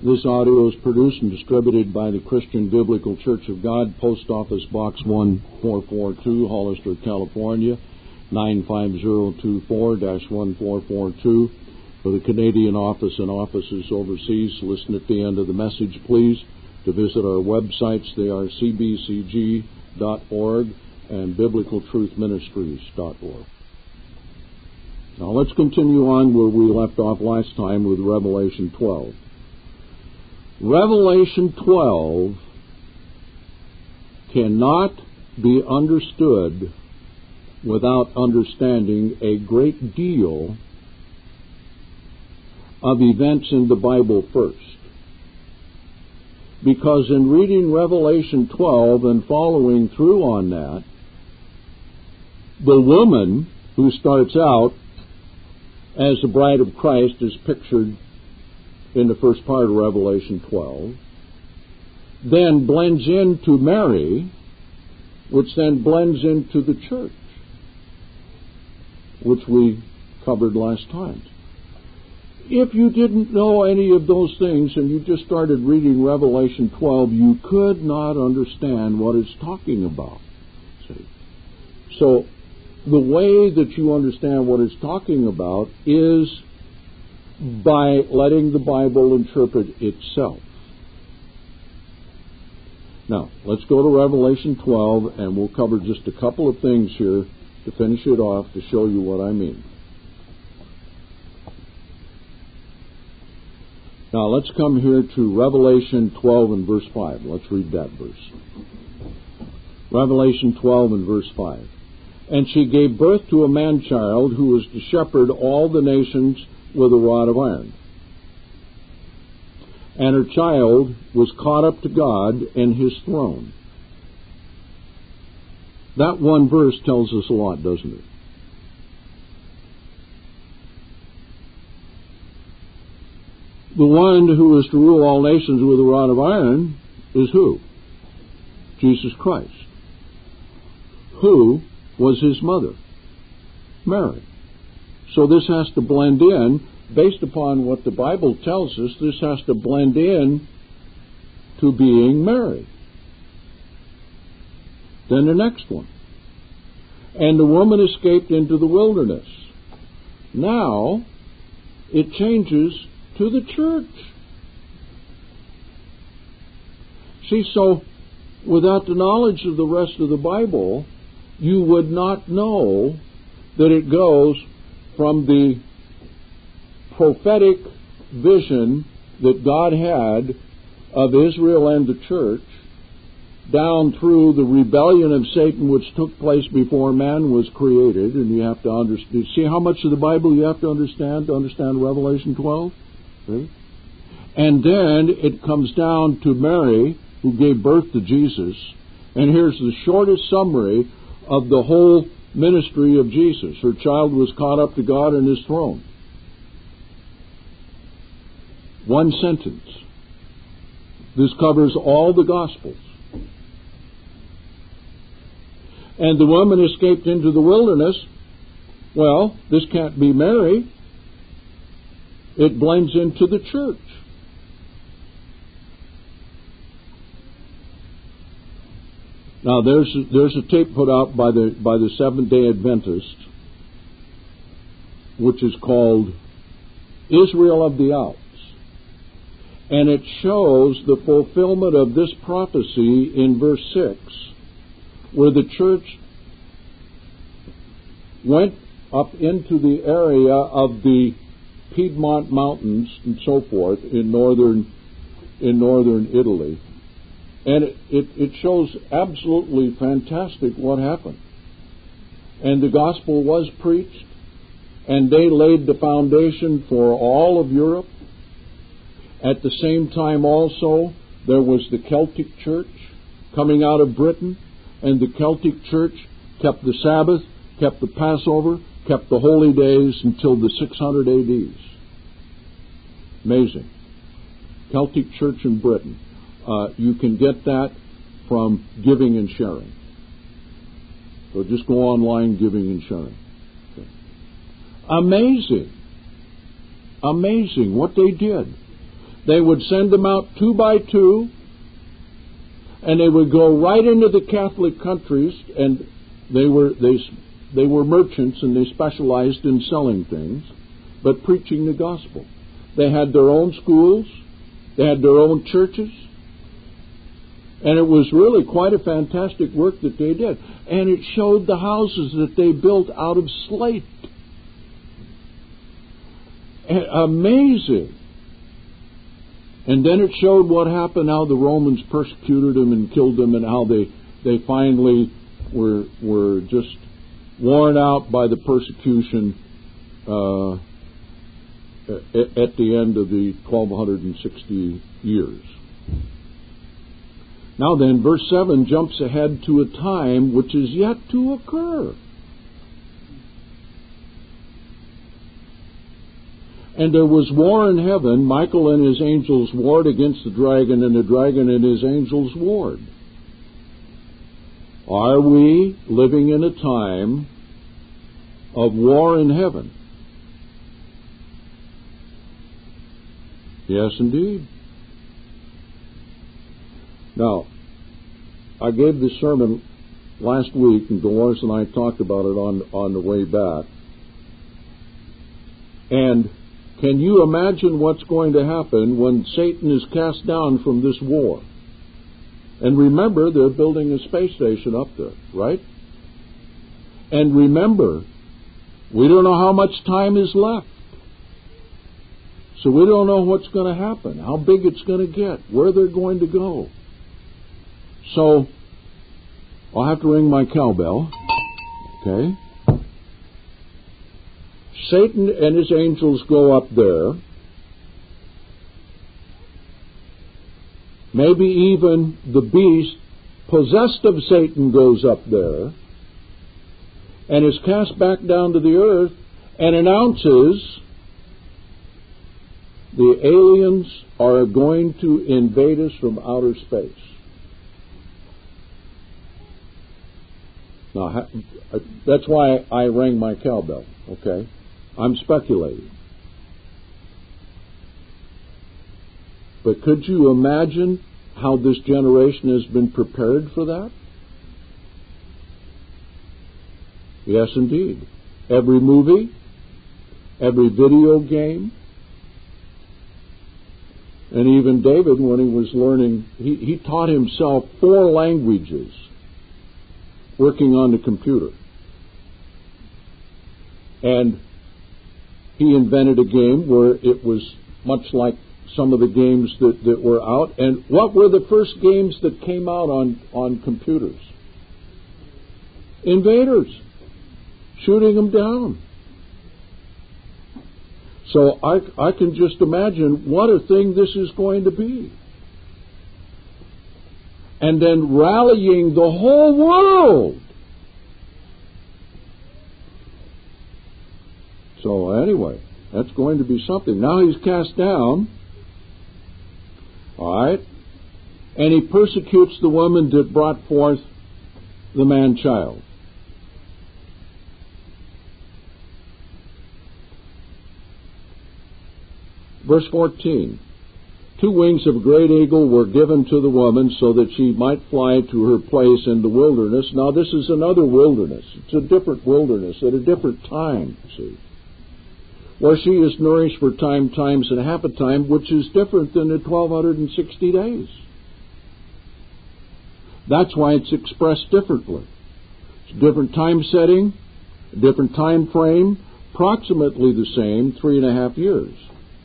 This audio is produced and distributed by the Christian Biblical Church of God, Post Office Box 1442, Hollister, California, 95024-1442. For the Canadian office and offices overseas, listen at the end of the message, please, to visit our websites. They are cbcg.org and biblicaltruthministries.org. Now let's continue on where we left off last time with Revelation 12. Revelation 12 cannot be understood without understanding a great deal of events in the Bible first. Because in reading Revelation 12 and following through on that, the woman who starts out as the bride of Christ is pictured in the first part of Revelation 12, then blends into Mary, which then blends into the church, which we covered last time. If you didn't know any of those things and you just started reading Revelation 12, you could not understand what it's talking about. See? So the way that you understand what it's talking about is by letting the Bible interpret itself. Now, let's go to Revelation 12, and we'll cover just a couple of things here to finish it off to show you what I mean. Now, let's come here to Revelation 12 and verse 5. Let's read that verse. Revelation 12 and verse 5. And she gave birth to a man-child who was to shepherd all the nations with a rod of iron. And her child was caught up to God and His throne. That one verse tells us a lot, doesn't it? The one who is to rule all nations with a rod of iron is who? Jesus Christ. Who was His mother? Mary. So this has to blend in, based upon what the Bible tells us, this has to blend in to being Mary. Then the next one. And the woman escaped into the wilderness. Now, it changes to the church. See, so without the knowledge of the rest of the Bible, you would not know that it goes from the prophetic vision that God had of Israel and the church down through the rebellion of Satan, which took place before man was created. And you have to understand, see how much of the Bible you have to understand Revelation 12? See? And then it comes down to Mary, who gave birth to Jesus. And here's the shortest summary of the whole ministry of Jesus. Her child was caught up to God and His throne. One sentence. This covers all the Gospels. And the woman escaped into the wilderness. Well, this can't be Mary. It blends into the church. Now, there's a tape put out by the Seventh-day Adventist, which is called Israel of the Alps. And it shows the fulfillment of this prophecy in verse 6, where the church went up into the area of the Piedmont Mountains and so forth in northern Italy. And it shows absolutely fantastic what happened. And the gospel was preached, and they laid the foundation for all of Europe. At the same time also, there was the Celtic Church coming out of Britain, and the Celtic Church kept the Sabbath, kept the Passover, kept the holy days until the 600 AD. Amazing. Celtic Church in Britain. You can get that from Giving and Sharing. So just go online, Giving and Sharing. Okay. Amazing. Amazing what they did. They would send them out 2 by 2, and they would go right into the Catholic countries, and they were merchants, and they specialized in selling things, but preaching the gospel. They had their own schools, they had their own churches, and it was really quite a fantastic work that they did. And it showed the houses that they built out of slate. Amazing. And then it showed what happened, how the Romans persecuted them and killed them, and how they finally were just worn out by the persecution at the end of the 1260 years. Now then, verse 7 jumps ahead to a time which is yet to occur. And there was war in heaven. Michael and his angels warred against the dragon, and the dragon and his angels warred. Are we living in a time of war in heaven? Yes, indeed. Now, I gave this sermon last week, and Dolores and I talked about it on the way back. And can you imagine what's going to happen when Satan is cast down from this war? And remember, they're building a space station up there, right? And remember, we don't know how much time is left. So we don't know what's going to happen, how big it's going to get, where they're going to go. So I'll have to ring my cowbell. Okay? Satan and his angels go up there. Maybe even the beast possessed of Satan goes up there and is cast back down to the earth and announces the aliens are going to invade us from outer space. Now, that's why I rang my cowbell, okay? I'm speculating. But could you imagine how this generation has been prepared for that? Yes, indeed. Every movie, every video game, and even David, when he was learning, he taught himself 4 languages working on the computer. And he invented a game where it was much like some of the games that were out. And what were the first games that came out on computers? Invaders. Shooting them down. So I can just imagine what a thing this is going to be. And then rallying the whole world. So anyway, that's going to be something. Now he's cast down. All right. And he persecutes the woman that brought forth the man-child. Verse 14. 2 wings of a great eagle were given to the woman so that she might fly to her place in the wilderness. Now this is another wilderness. It's a different wilderness at a different time, see. Where she is nourished for times and half a time, which is different than the 1260 days. That's why it's expressed differently. It's a different time setting, a different time frame, approximately the same, 3.5 years.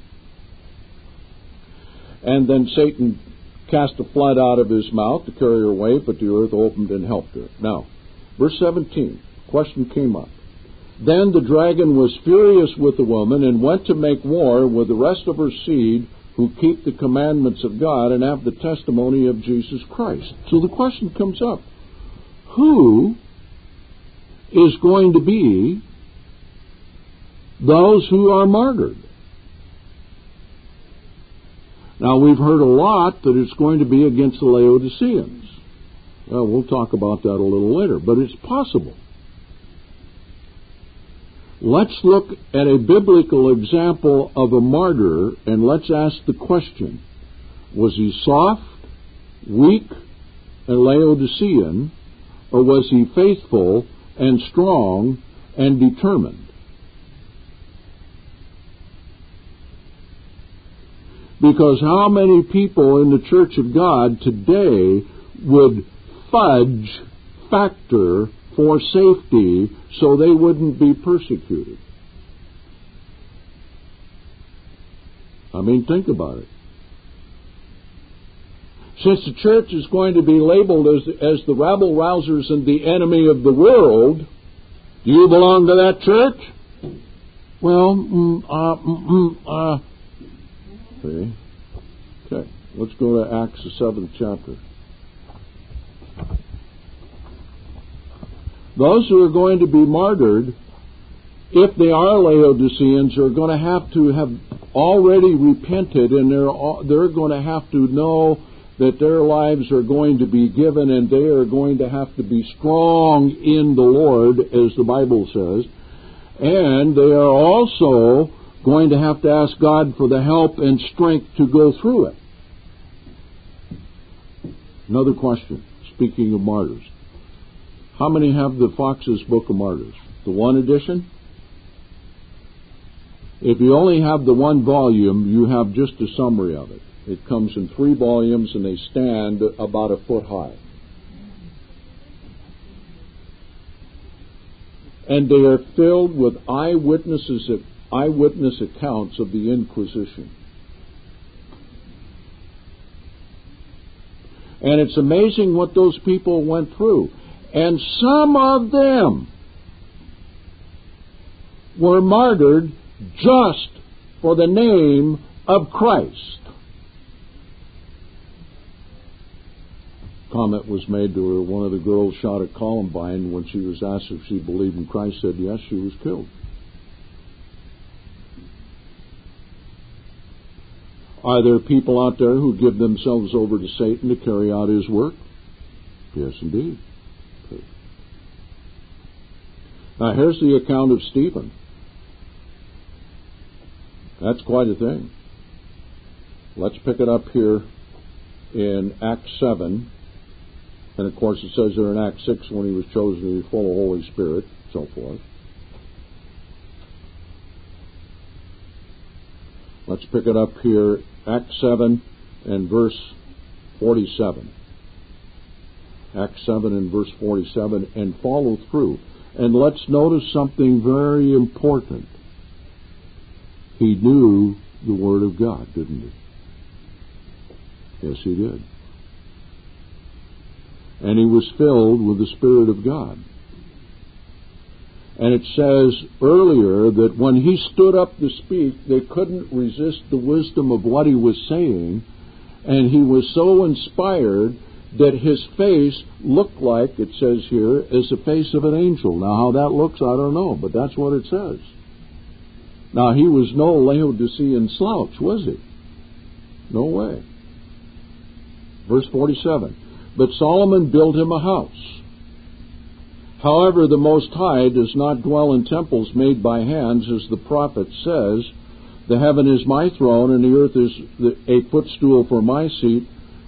And then Satan cast a flood out of his mouth to carry her away, but the earth opened and helped her. Now, verse 17, question came up. Then the dragon was furious with the woman and went to make war with the rest of her seed who keep the commandments of God and have the testimony of Jesus Christ. So the question comes up, who is going to be those who are martyred? Now, we've heard a lot that it's going to be against the Laodiceans. Well, we'll talk about that a little later, but it's possible. Let's look at a biblical example of a martyr, and let's ask the question, was he soft, weak, and Laodicean, or was he faithful and strong and determined? Because how many people in the Church of God today would fudge factor for safety so they wouldn't be persecuted? I mean, think about it. Since the church is going to be labeled as the rabble-rousers and the enemy of the world, do you belong to that church? Well, see? Okay, let's go to Acts, the 7th chapter. Those who are going to be martyred, if they are Laodiceans, are going to have already repented, and they're going to have to know that their lives are going to be given, and they are going to have to be strong in the Lord, as the Bible says. And they are also going to have to ask God for the help and strength to go through it. Another question, speaking of martyrs. How many have the Fox's Book of Martyrs? The one edition? If you only have the one volume, you have just a summary of it. It comes in 3 volumes, and they stand about a foot high. And they are filled with eyewitness accounts of the Inquisition. And it's amazing what those people went through. And some of them were martyred just for the name of Christ. Comment was made to her. One of the girls shot at Columbine when she was asked if she believed in Christ, said yes, she was killed. Are there people out there who give themselves over to Satan to carry out his work? Yes, indeed. Now, here's the account of Stephen. That's quite a thing. Let's pick it up here in Acts 7. And, of course, it says there in Acts 6 when he was chosen to be full of Holy Spirit, so forth. Let's pick it up here, Acts 7 and verse 47. Acts 7 and verse 47, and follow through. And let's notice something very important. He knew the Word of God, didn't he? Yes, he did. And he was filled with the Spirit of God. And it says earlier that when he stood up to speak, they couldn't resist the wisdom of what he was saying, and he was so inspired that his face looked like, it says here, as the face of an angel. Now, how that looks, I don't know, but that's what it says. Now, he was no Laodicean slouch, was he? No way. Verse 47. But Solomon built him a house. However, the Most High does not dwell in temples made by hands, as the prophet says, the heaven is my throne, and the earth is a footstool for my feet.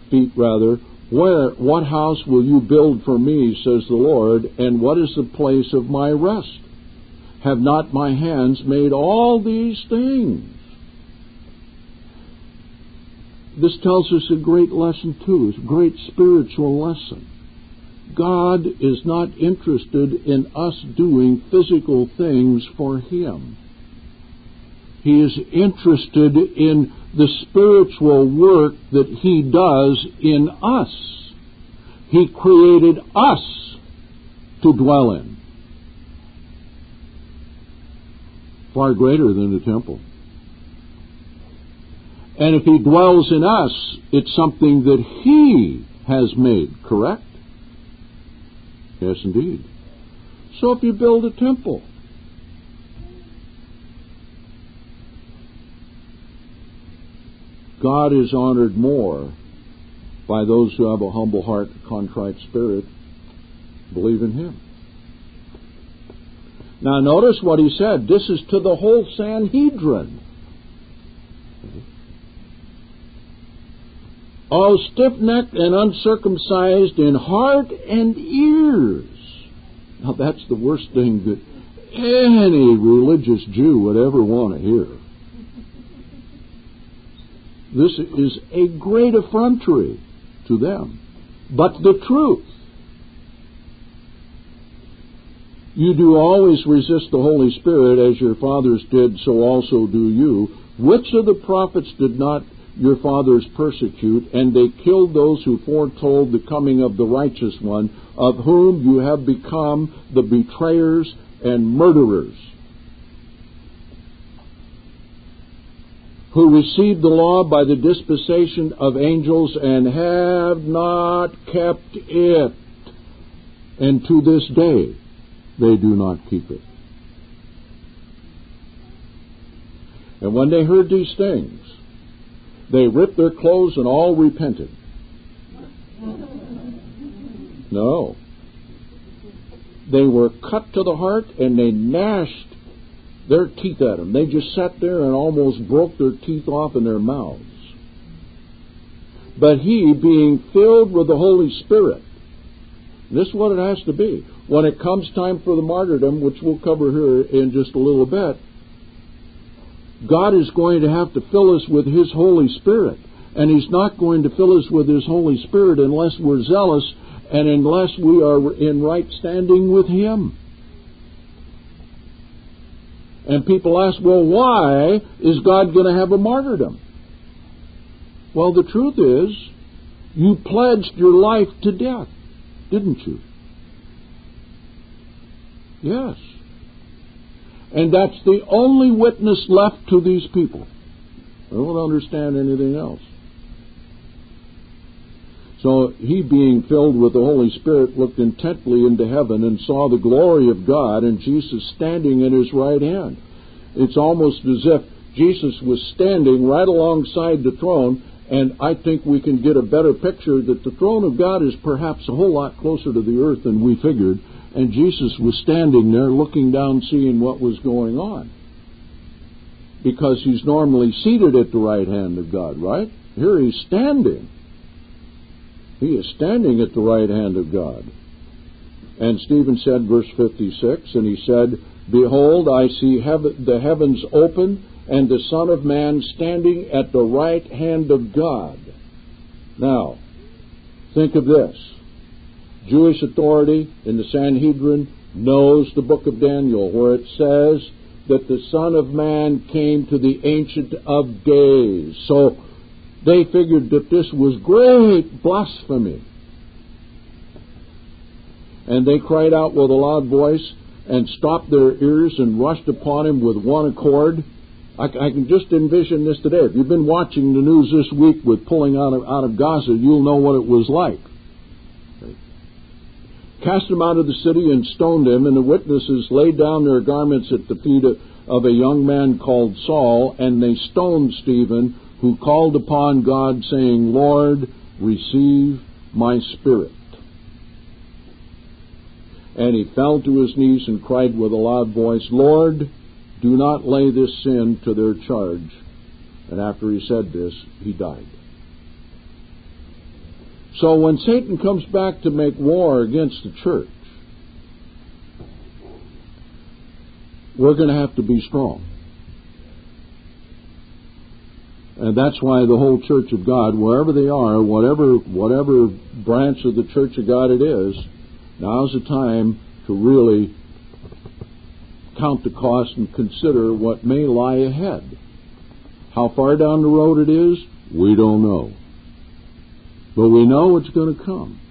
What house will you build for me, says the Lord, and what is the place of my rest? Have not my hands made all these things? This tells us a great lesson, too, a great spiritual lesson. God is not interested in us doing physical things for Him. He is interested in the spiritual work that He does in us. He created us to dwell in. Far greater than the temple. And if He dwells in us, it's something that He has made, correct? Yes, indeed. So if you build a temple, God is honored more by those who have a humble heart, a contrite spirit, believe in Him. Now notice what he said. This is to the whole Sanhedrin. All stiff-necked and uncircumcised in heart and ears. Now that's the worst thing that any religious Jew would ever want to hear. This is a great effrontery to them. But the truth. You do always resist the Holy Spirit, as your fathers did, so also do you. Which of the prophets did not your fathers persecute? And they killed those who foretold the coming of the righteous one, of whom you have become the betrayers and murderers, who received the law by the dispensation of angels and have not kept it, and to this day they do not keep it. And when they heard these things, they ripped their clothes and all repented. No. They were cut to the heart and they gnashed their teeth at him. They just sat there and almost broke their teeth off in their mouths. But he, being filled with the Holy Spirit, this is what it has to be. When it comes time for the martyrdom, which we'll cover here in just a little bit, God is going to have to fill us with His Holy Spirit. And He's not going to fill us with His Holy Spirit unless we're zealous and unless we are in right standing with Him. And people ask, well, why is God going to have a martyrdom? Well, the truth is, you pledged your life to death, didn't you? Yes. And that's the only witness left to these people. They don't understand anything else. So he, being filled with the Holy Spirit, looked intently into heaven and saw the glory of God and Jesus standing in His right hand. It's almost as if Jesus was standing right alongside the throne, and I think we can get a better picture that the throne of God is perhaps a whole lot closer to the earth than we figured, and Jesus was standing there looking down, seeing what was going on. Because He's normally seated at the right hand of God, right? Here He's standing. He is standing at the right hand of God. And Stephen said, verse 56, and he said, Behold, I see the heavens open, and the Son of Man standing at the right hand of God. Now, think of this. Jewish authority in the Sanhedrin knows the book of Daniel, where it says that the Son of Man came to the Ancient of Days. So they figured that this was great blasphemy. And they cried out with a loud voice and stopped their ears and rushed upon Him with one accord. I can just envision this today. If you've been watching the news this week with pulling out of Gaza, you'll know what it was like. Cast Him out of the city and stoned Him, and the witnesses laid down their garments at the feet of a young man called Saul, and they stoned Stephen, who called upon God, saying, Lord, receive my spirit. And he fell to his knees and cried with a loud voice, Lord, do not lay this sin to their charge. And after he said this, he died. So when Satan comes back to make war against the church, we're going to have to be strong. And that's why the whole Church of God, wherever they are, whatever branch of the Church of God it is, now's the time to really count the cost and consider what may lie ahead. How far down the road it is, we don't know. But we know it's going to come.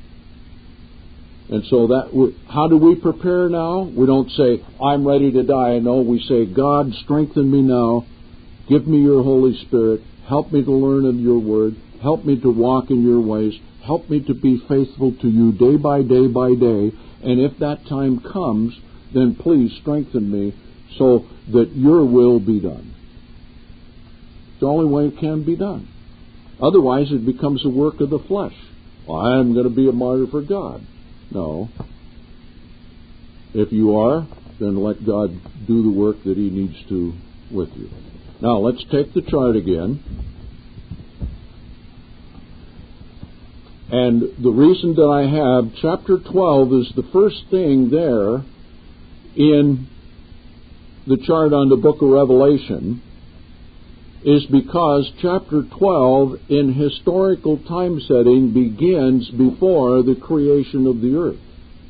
And so how do we prepare now? We don't say, I'm ready to die. No, we say, God, strengthen me now. Give me your Holy Spirit. Help me to learn of your word. Help me to walk in your ways. Help me to be faithful to you day by day by day. And if that time comes, then please strengthen me so that your will be done. It's the only way it can be done. Otherwise, it becomes a work of the flesh. Well, I'm going to be a martyr for God. No. If you are, then let God do the work that He needs to with you. Now, let's take the chart again. And the reason that I have chapter 12 is the first thing there in the chart on the book of Revelation is because chapter 12 in historical time setting begins before the creation of the earth,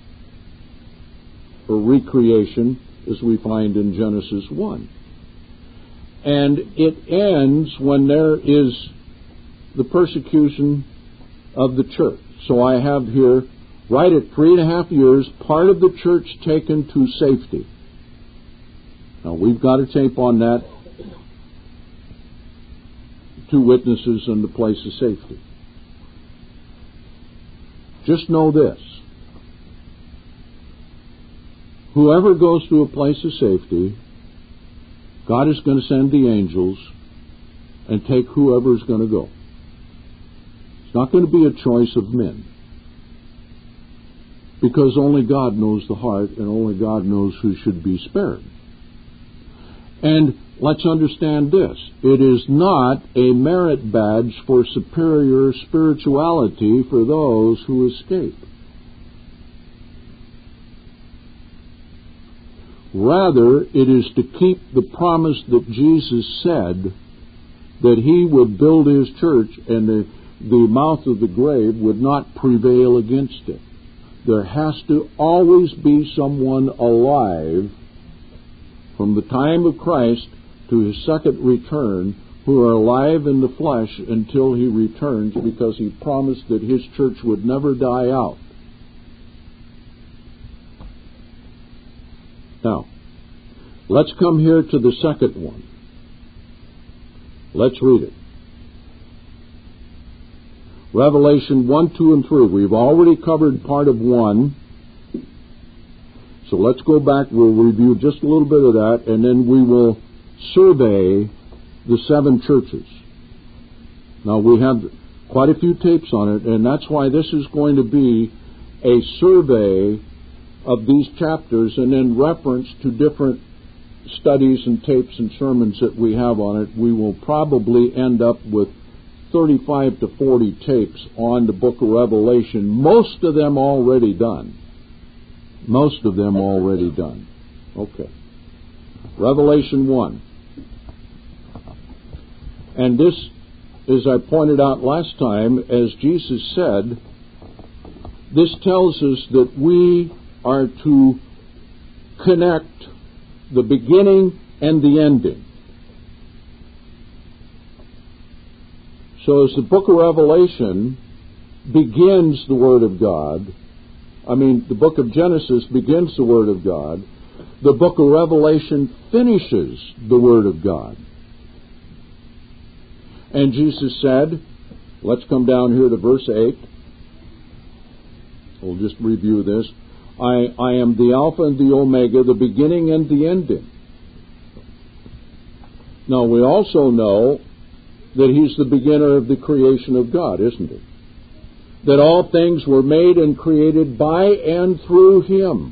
or recreation, as we find in Genesis 1. And it ends when there is the persecution of the church. So I have here, right at 3.5 years, part of the church taken to safety. Now, we've got a tape on that. 2 witnesses in the place of safety. Just know this. Whoever goes to a place of safety, God is going to send the angels and take whoever is going to go. It's not going to be a choice of men. Because only God knows the heart and only God knows who should be spared. And let's understand this. It is not a merit badge for superior spirituality for those who escape. Rather, it is to keep the promise that Jesus said that He would build His church and the mouth of the grave would not prevail against it. There has to always be someone alive from the time of Christ to His second return who are alive in the flesh until He returns, because He promised that His church would never die out. Now, let's come here to the second one. Let's read it. Revelation 1, 2, and 3. We've already covered part of 1. So let's go back. We'll review just a little bit of that, and then we will survey the 7 churches. Now, we have quite a few tapes on it, and that's why this is going to be a survey of these chapters and then reference to different studies and tapes and sermons that we have on it. We will probably end up with 35 to 40 tapes on the book of Revelation, most of them already done. Most of them already done. Okay. Revelation 1. And this, as I pointed out last time, as Jesus said, this tells us that we are to connect the beginning and the ending. So as the book of Revelation begins the Word of God, the book of Genesis begins the Word of God, the book of Revelation finishes the Word of God. And Jesus said, let's come down here to verse 8. We'll just review this. I am the Alpha and the Omega, the beginning and the ending. Now, we also know that He's the beginner of the creation of God, isn't it? That all things were made and created by and through Him.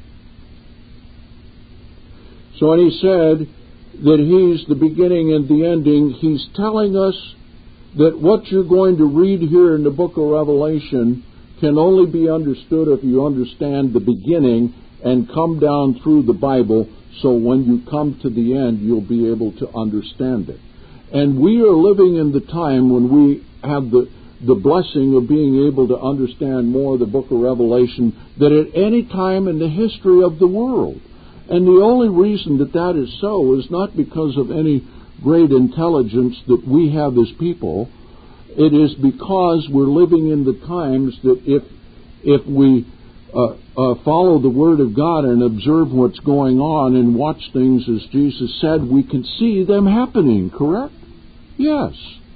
So when He said that He's the beginning and the ending, He's telling us that what you're going to read here in the book of Revelation can only be understood if you understand the beginning and come down through the Bible, so when you come to the end, you'll be able to understand it. And we are living in the time when we have the blessing of being able to understand more of the book of Revelation than at any time in the history of the world. And the only reason that that is so is not because of any great intelligence that we have as people. It is because we're living in the times that if we follow the Word of God and observe what's going on and watch things as Jesus said, we can see them happening, correct? Yes.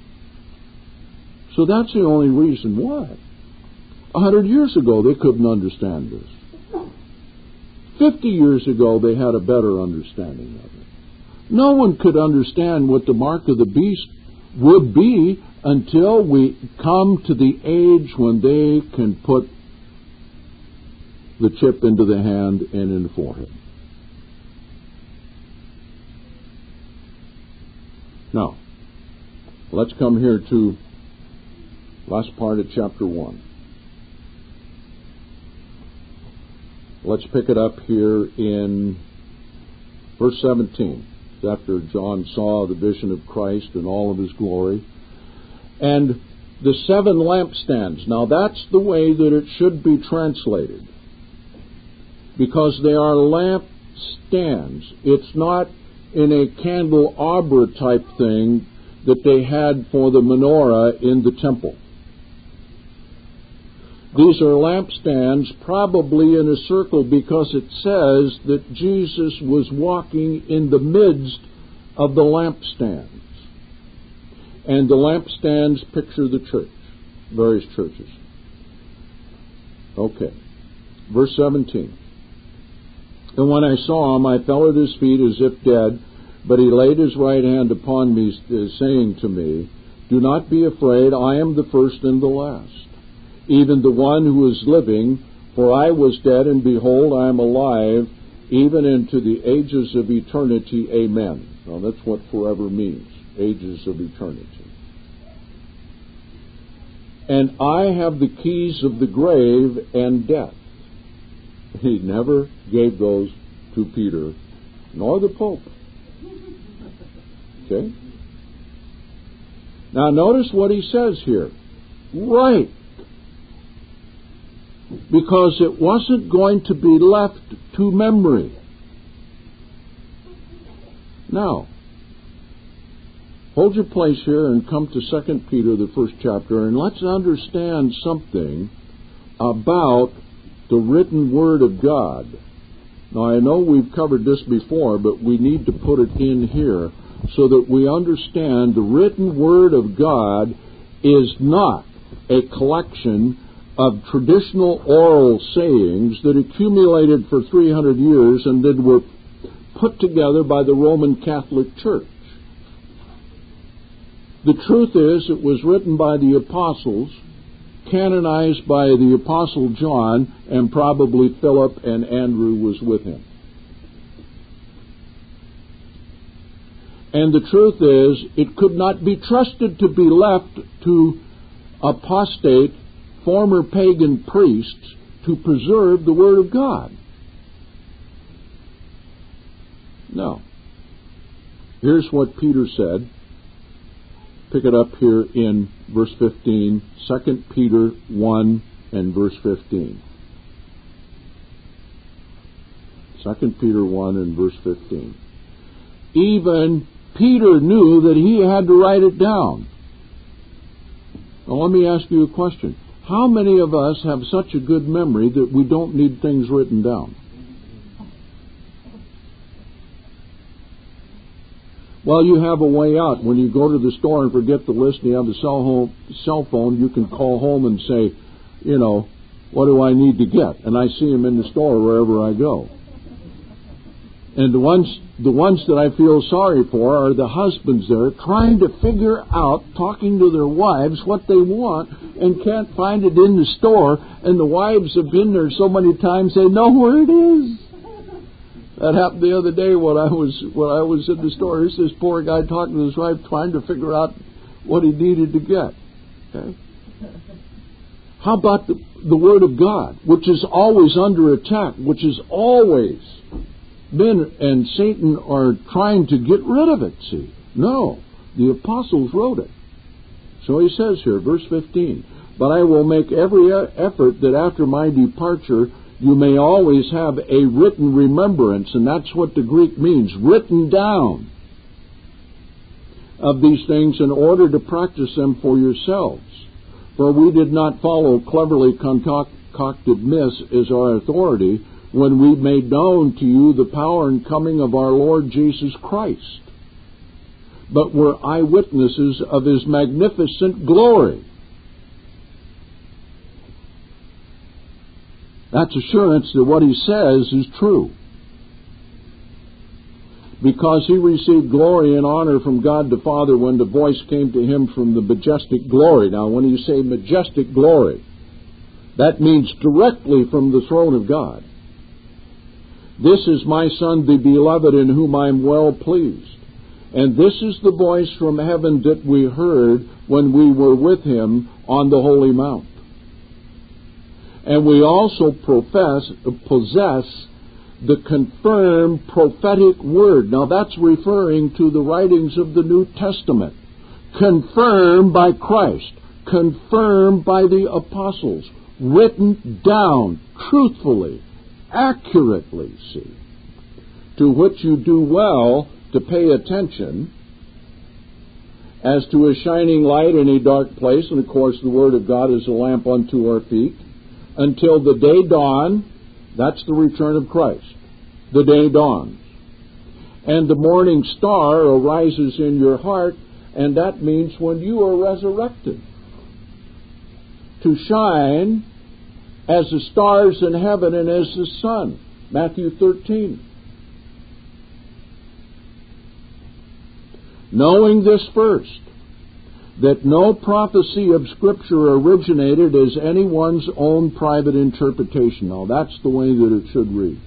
So that's the only reason why. 100 years ago, they couldn't understand this. 50 years ago, they had a better understanding of it. No one could understand what the mark of the beast would be until we come to the age when they can put the chip into the hand and in the forehead. Now, let's come here to last part of chapter 1. Let's pick it up here in verse 17. After John saw the vision of Christ in all of his glory. And the 7 lampstands. Now that's the way that it should be translated. Because they are lampstands. It's not in a candelabra type thing that they had for the menorah in the temple. These are lampstands, probably in a circle, because it says that Jesus was walking in the midst of the lampstands. And the lampstands picture the church, various churches. Okay, verse 17. And when I saw him, I fell at his feet as if dead, but he laid his right hand upon me, saying to me, Do not be afraid, I am the first and the last, even the one who is living, for I was dead, and behold, I am alive, even into the ages of eternity. Amen. Now that's what forever means, ages of eternity. And I have the keys of the grave and death. He never gave those to Peter, nor the Pope. Okay? Now notice what he says here. Right. Because it wasn't going to be left to memory. Now, hold your place here and come to 2 Peter, the first chapter, and let's understand something about the written Word of God. Now, I know we've covered this before, but we need to put it in here so that we understand the written Word of God is not a collection of traditional oral sayings that accumulated for 300 years and then were put together by the Roman Catholic Church. The truth is, it was written by the apostles, canonized by the Apostle John, and probably Philip and Andrew was with him. And the truth is, it could not be trusted to be left to apostate, former pagan priests to preserve the Word of God. No. Here's what Peter said. Pick it up here in verse 15, 2 Peter 1 and verse 15. 2 Peter 1 and verse 15. Even Peter knew that he had to write it down. Now let me ask you a question. How many of us have such a good memory that we don't need things written down? Well, you have a way out. When you go to the store and forget the list and you have a cell phone, you can call home and say, what do I need to get? And I see them in the store wherever I go. And the ones that I feel sorry for are the husbands there trying to figure out, talking to their wives, what they want and can't find it in the store. And the wives have been there so many times they know where it is. That happened the other day when I was in the store. Here's this poor guy talking to his wife, trying to figure out what he needed to get. Okay? How about the Word of God, which is always under attack, which is always been, and Satan are trying to get rid of it, see? No, the apostles wrote it. So he says here, verse 15, But I will make every effort that after my departure you may always have a written remembrance, and that's what the Greek means, written down, of these things in order to practice them for yourselves. For we did not follow cleverly concocted myths as our authority when we made known to you the power and coming of our Lord Jesus Christ, but were eyewitnesses of His magnificent glory. That's assurance that what he says is true. Because he received glory and honor from God the Father when the voice came to him from the majestic glory. Now, when you say majestic glory, that means directly from the throne of God. This is my Son, the beloved, in whom I am well pleased. And this is the voice from heaven that we heard when we were with him on the holy mount. And we also possess the confirmed prophetic word. Now that's referring to the writings of the New Testament. Confirmed by Christ. Confirmed by the apostles. Written down truthfully, accurately, see. To which you do well to pay attention as to a shining light in a dark place. And of course the Word of God is a lamp unto our feet. Until the day dawn, that's the return of Christ. The day dawns. And the morning star arises in your heart, and that means when you are resurrected. To shine as the stars in heaven and as the sun. Matthew 13. Knowing this first, that no prophecy of Scripture originated as anyone's own private interpretation. Now, that's the way that it should read.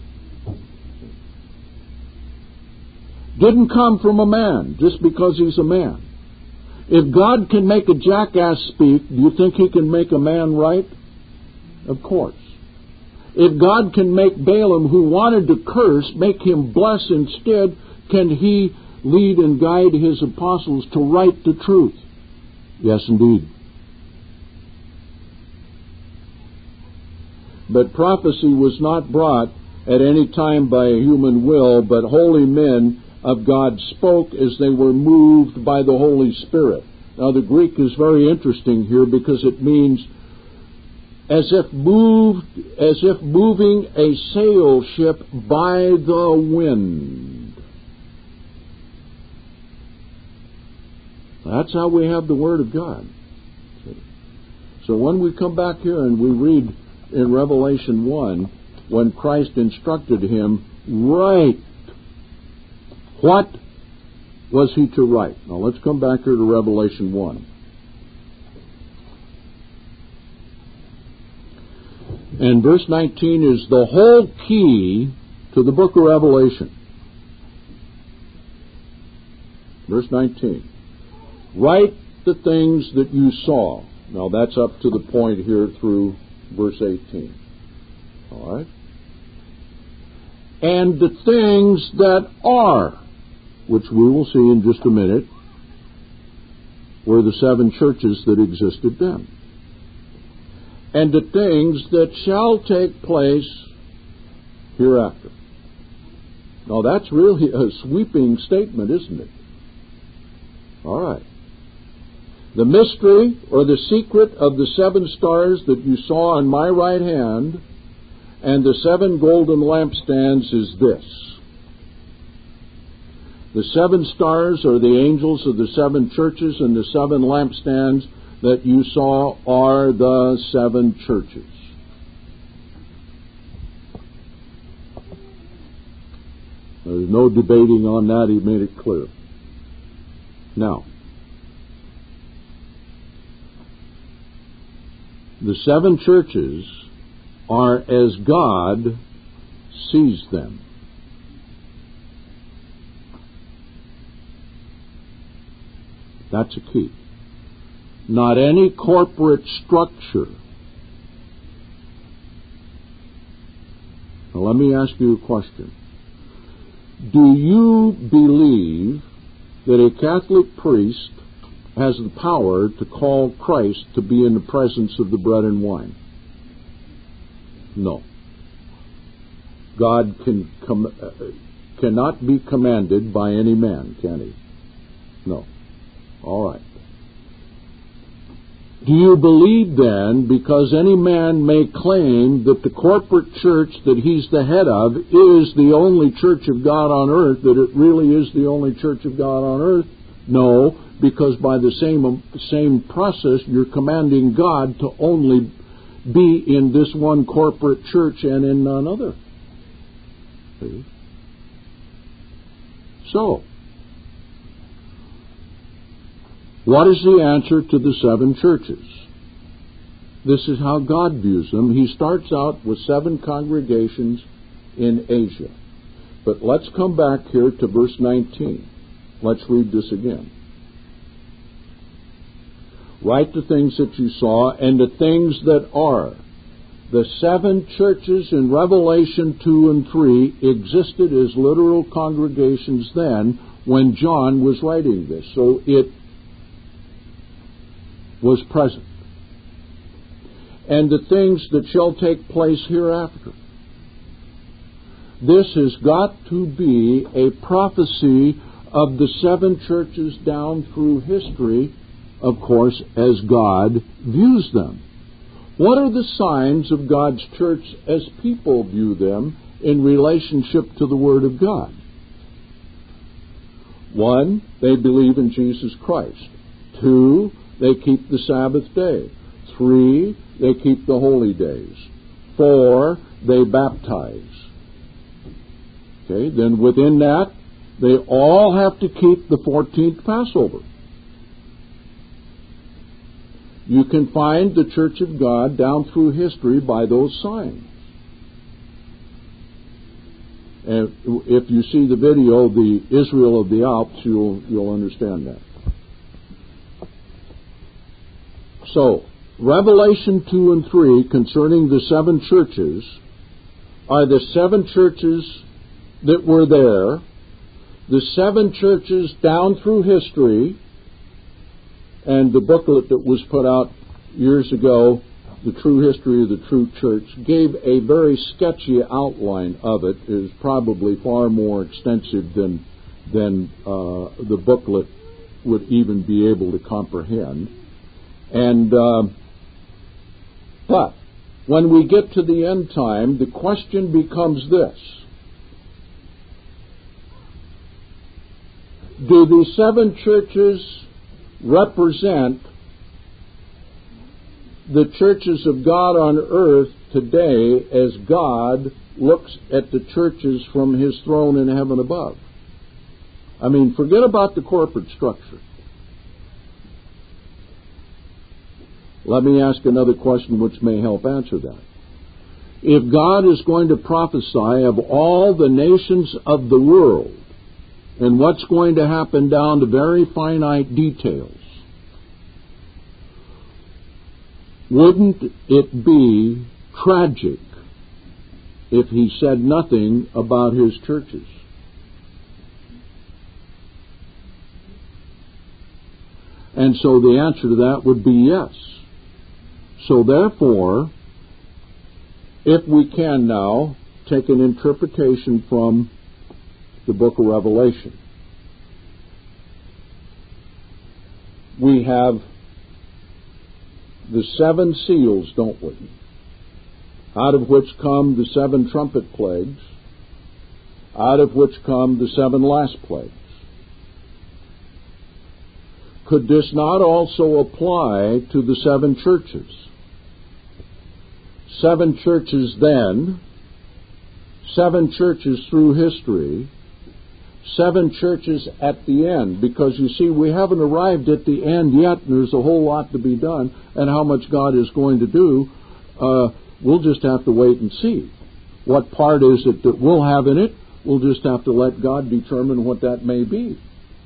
Didn't come from a man just because he's a man. If God can make a jackass speak, do you think he can make a man right? Of course. If God can make Balaam, who wanted to curse, make him bless instead, can he lead and guide his apostles to write the truth? Yes, indeed. But prophecy was not brought at any time by a human will, but holy men of God spoke as they were moved by the Holy Spirit. Now the Greek is very interesting here because it means as if moving a sail ship by the wind. That's how we have the Word of God. So when we come back here and we read in Revelation 1, when Christ instructed him, write. What was he to write? Now let's come back here to Revelation 1. And verse 19 is the whole key to the book of Revelation. Verse 19. Write the things that you saw. Now that's up to the point here through verse 18. All right? And the things that are, which we will see in just a minute, were the 7 churches that existed then. And the things that shall take place hereafter. Now that's really a sweeping statement, isn't it? All right. The mystery or the secret of the 7 stars that you saw on my right hand and the 7 golden lampstands is this. The 7 stars are the angels of the 7 churches, and the 7 lampstands that you saw are the 7 churches. There's no debating on that. He made it clear. Now, the 7 churches are as God sees them. That's a key. Not any corporate structure. Now let me ask you a question. Do you believe that a Catholic priest has the power to call Christ to be in the presence of the bread and wine? No. God cannot be commanded by any man, can he? No. All right. Do you believe then, because any man may claim that the corporate church that he's the head of is the only church of God on earth, that it really is the only church of God on earth? No, because by the same process, you're commanding God to only be in this one corporate church and in none other. See? So, what is the answer to the 7 churches? This is how God views them. He starts out with 7 congregations in Asia. But let's come back here to verse 19. Let's read this again. Write the things that you saw and the things that are. The 7 churches in Revelation 2 and 3 existed as literal congregations then when John was writing this. So it was present. And the things that shall take place hereafter. This has got to be a prophecy of the 7 churches down through history, of course, as God views them. What are the signs of God's church as people view them in relationship to the Word of God? 1, they believe in Jesus Christ. 2, they keep the Sabbath day. 3, they keep the holy days. 4, they baptize. Okay, then within that, they all have to keep the 14th Passover. You can find the Church of God down through history by those signs. And if you see the video, the Israel of the Alps, you'll understand that. So, Revelation 2 and 3 concerning the 7 churches are the 7 churches that were there, the 7 churches down through history, and the booklet that was put out years ago, The True History of the True Church, gave a very sketchy outline of it. It is probably far more extensive than the booklet would even be able to comprehend. And but when we get to the end time, the question becomes this: do the 7 churches represent the churches of God on earth today as God looks at the churches from His throne in heaven above? I mean, forget about the corporate structure. Let me ask another question which may help answer that. If God is going to prophesy of all the nations of the world and what's going to happen down to very finite details, wouldn't it be tragic if He said nothing about His churches? And so the answer to that would be yes. So therefore, if we can now take an interpretation from the book of Revelation, we have the 7 seals, don't we? Out of which come the 7 trumpet plagues, out of which come the 7 last plagues. Could this not also apply to the 7 churches? 7 churches then, 7 churches through history, 7 churches at the end, because you see, we haven't arrived at the end yet, and there's a whole lot to be done, and how much God is going to do, we'll just have to wait and see. What part is it that we'll have in it? We'll just have to let God determine what that may be.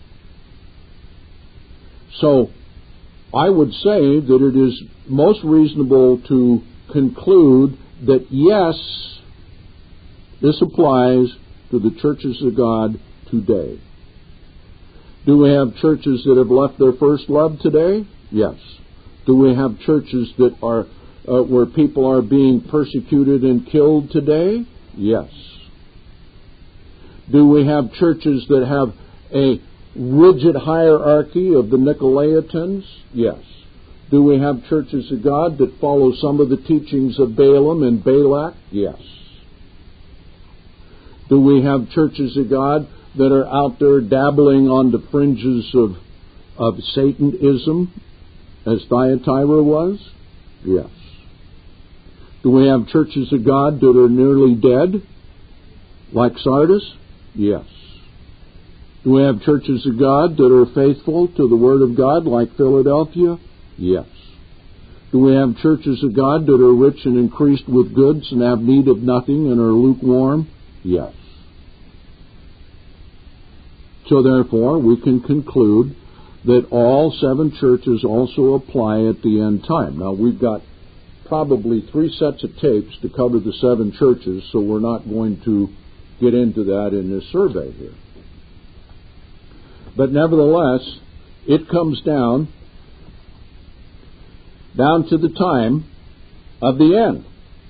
So, I would say that it is most reasonable to conclude that yes, this applies to the churches of God today. Do we have churches that have left their first love today? Yes. Do we have churches that are where people are being persecuted and killed today? Yes. Do we have churches that have a rigid hierarchy of the Nicolaitans? Yes. Do we have churches of God that follow some of the teachings of Balaam and Balak? Yes. Do we have churches of God that are out there dabbling on the fringes of Satanism, as Thyatira was? Yes. Do we have churches of God that are nearly dead, like Sardis? Yes. Do we have churches of God that are faithful to the Word of God, like Philadelphia? Yes. Do we have churches of God that are rich and increased with goods and have need of nothing and are lukewarm? Yes. So therefore, we can conclude that all 7 churches also apply at the end time. Now, we've got probably 3 sets of tapes to cover the 7 churches, so we're not going to get into that in this survey here. But nevertheless, it comes down to the time of the end.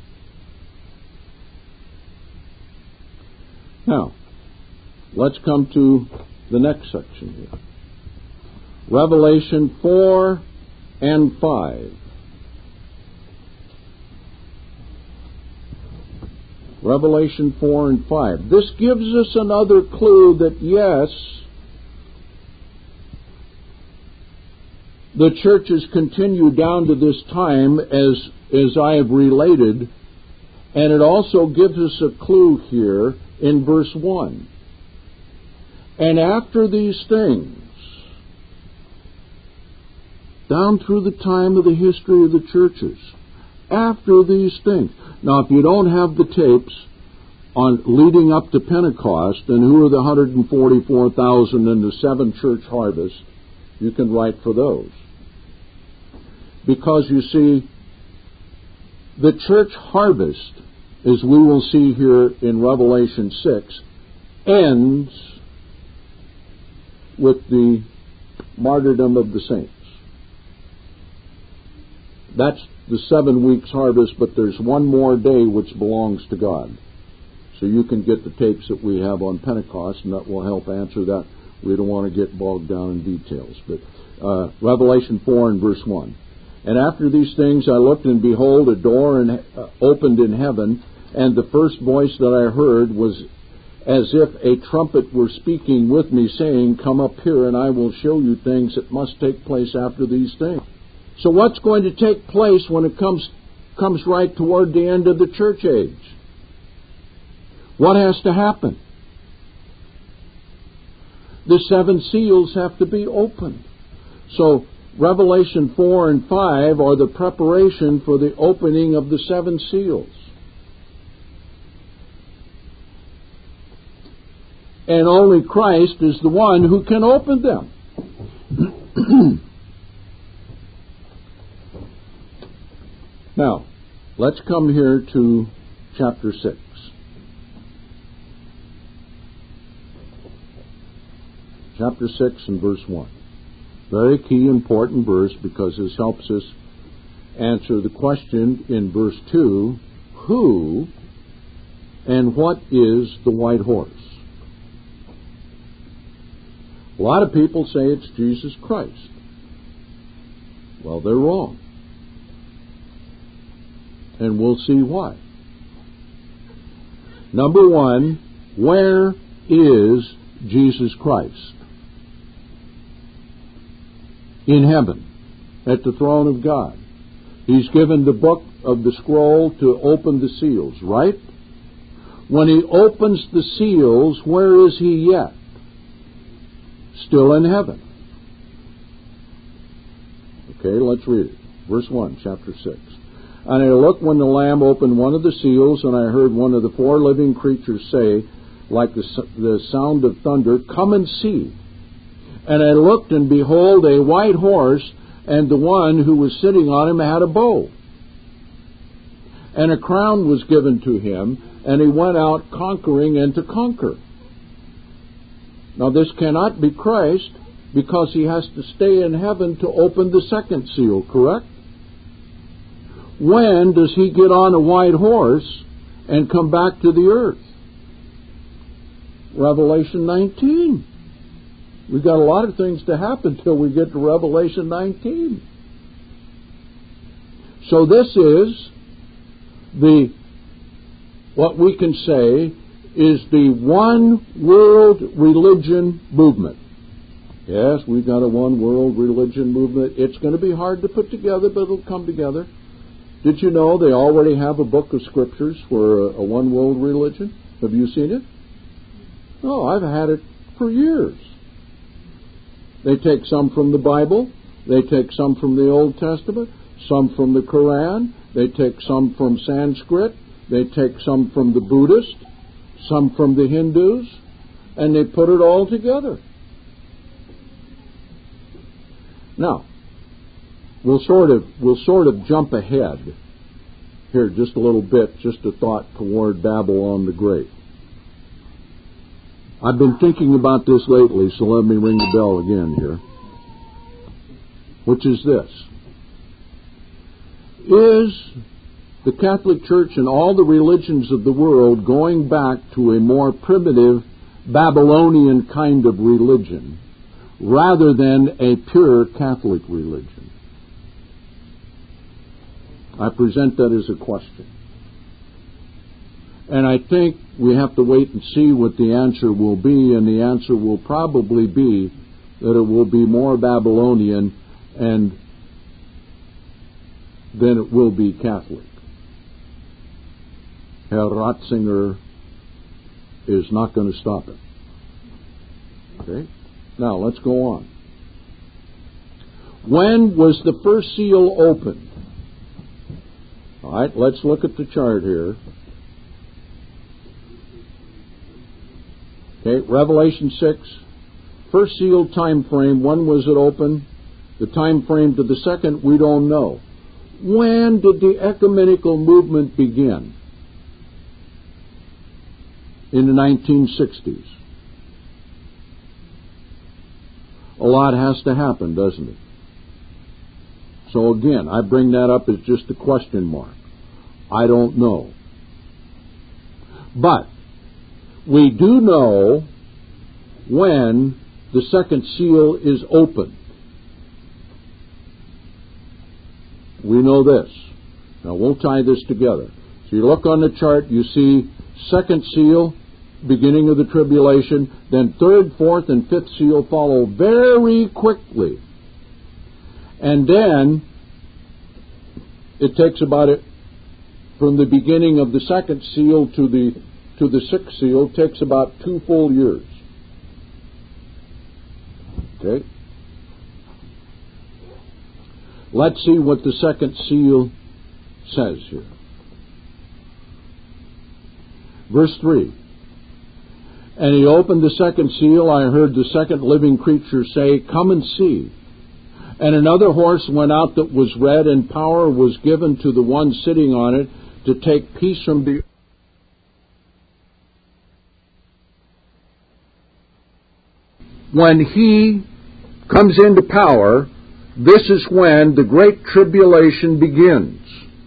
Now, let's come to the next section here. Revelation 4 and 5. Revelation 4 and 5. This gives us another clue that, yes, the churches continue down to this time as I have related, and it also gives us a clue here in verse 1. And after these things, down through the time of the history of the churches, after these things. Now, if you don't have the tapes on leading up to Pentecost and who are the 144,000 in the 7 church harvest, you can write for those. Because you see, the church harvest, as we will see here in Revelation 6, ends with the martyrdom of the saints. That's the 7 weeks harvest, but there's one more day which belongs to God. So you can get the tapes that we have on Pentecost, and that will help answer that. We don't want to get bogged down in details. But Revelation 4 and verse 1. And after these things I looked, and behold, a door opened in heaven, and the first voice that I heard was as if a trumpet were speaking with me, saying, Come up here, and I will show you things that must take place after these things. So what's going to take place when it comes right toward the end of the church age? What has to happen? The 7 seals have to be opened. So Revelation 4 and 5 are the preparation for the opening of the 7 seals. And only Christ is the one who can open them. Now, let's come here to chapter 6. Chapter 6 and verse 1. Very key, important verse, because this helps us answer the question in verse 2, who and what is the white horse? A lot of people say it's Jesus Christ. Well, they're wrong. And we'll see why. Number 1, where is Jesus Christ? In heaven, at the throne of God. He's given the book of the scroll to open the seals, right? When he opens the seals, where is he yet? Still in heaven. Okay, let's read it. Verse 1, chapter 6. And I looked when the Lamb opened one of the seals, and I heard one of the 4 living creatures say, like the sound of thunder, Come and see. And I looked, and behold, a white horse, and the one who was sitting on him had a bow. And a crown was given to him, and he went out conquering and to conquer. Now this cannot be Christ, because he has to stay in heaven to open the 2nd seal, correct? When does he get on a white horse and come back to the earth? Revelation 19. We've got a lot of things to happen till we get to Revelation 19. So this is what we can say is the one world religion movement. Yes, we've got a one world religion movement. It's going to be hard to put together, but it'll come together. Did you know they already have a book of scriptures for a one world religion? Have you seen it? No, I've had it for years. They take some from the Bible. They take some from the Old Testament, some from the Quran. They take some from Sanskrit. They take some from the Buddhist, some from the Hindus, and they put it all together. Now, we'll sort of jump ahead here just a little bit, just a thought toward Babylon the Great. I've been thinking about this lately, so let me ring the bell again here. Which is this. Is the Catholic Church and all the religions of the world going back to a more primitive Babylonian kind of religion rather than a pure Catholic religion? I present that as a question. And I think we have to wait and see what the answer will be, and the answer will probably be that it will be more Babylonian and then it will be Catholic. Herr Ratzinger is not going to stop it. Okay? Now, let's go on. When was the first seal opened? All right, let's look at the chart here. Okay, Revelation 6, first seal time frame, when was it open? The time frame to the second, we don't know. When did the ecumenical movement begin? In the 1960s. A lot has to happen, doesn't it? So again, I bring that up as just a question mark. I don't know. But we do know when the second seal is opened. We know this. Now we'll tie this together. So you look on the chart, you see second seal, beginning of the tribulation, then third, fourth, and fifth seal follow very quickly. And then it takes about it from the beginning of the second seal to the sixth seal takes about 2 full years. Okay? Let's see what the second seal says here. Verse 3. And he opened the second seal. I heard the second living creature say, "Come and see." And another horse went out that was red, and power was given to the one sitting on it to take peace from the when he comes into power, this is when the Great Tribulation begins.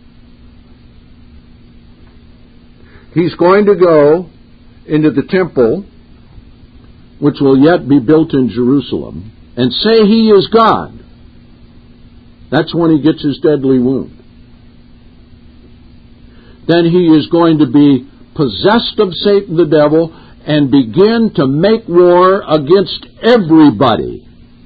He's going to go into the temple, which will yet be built in Jerusalem, and say he is God. That's when he gets his deadly wound. Then he is going to be possessed of Satan the devil and begin to make war against everybody.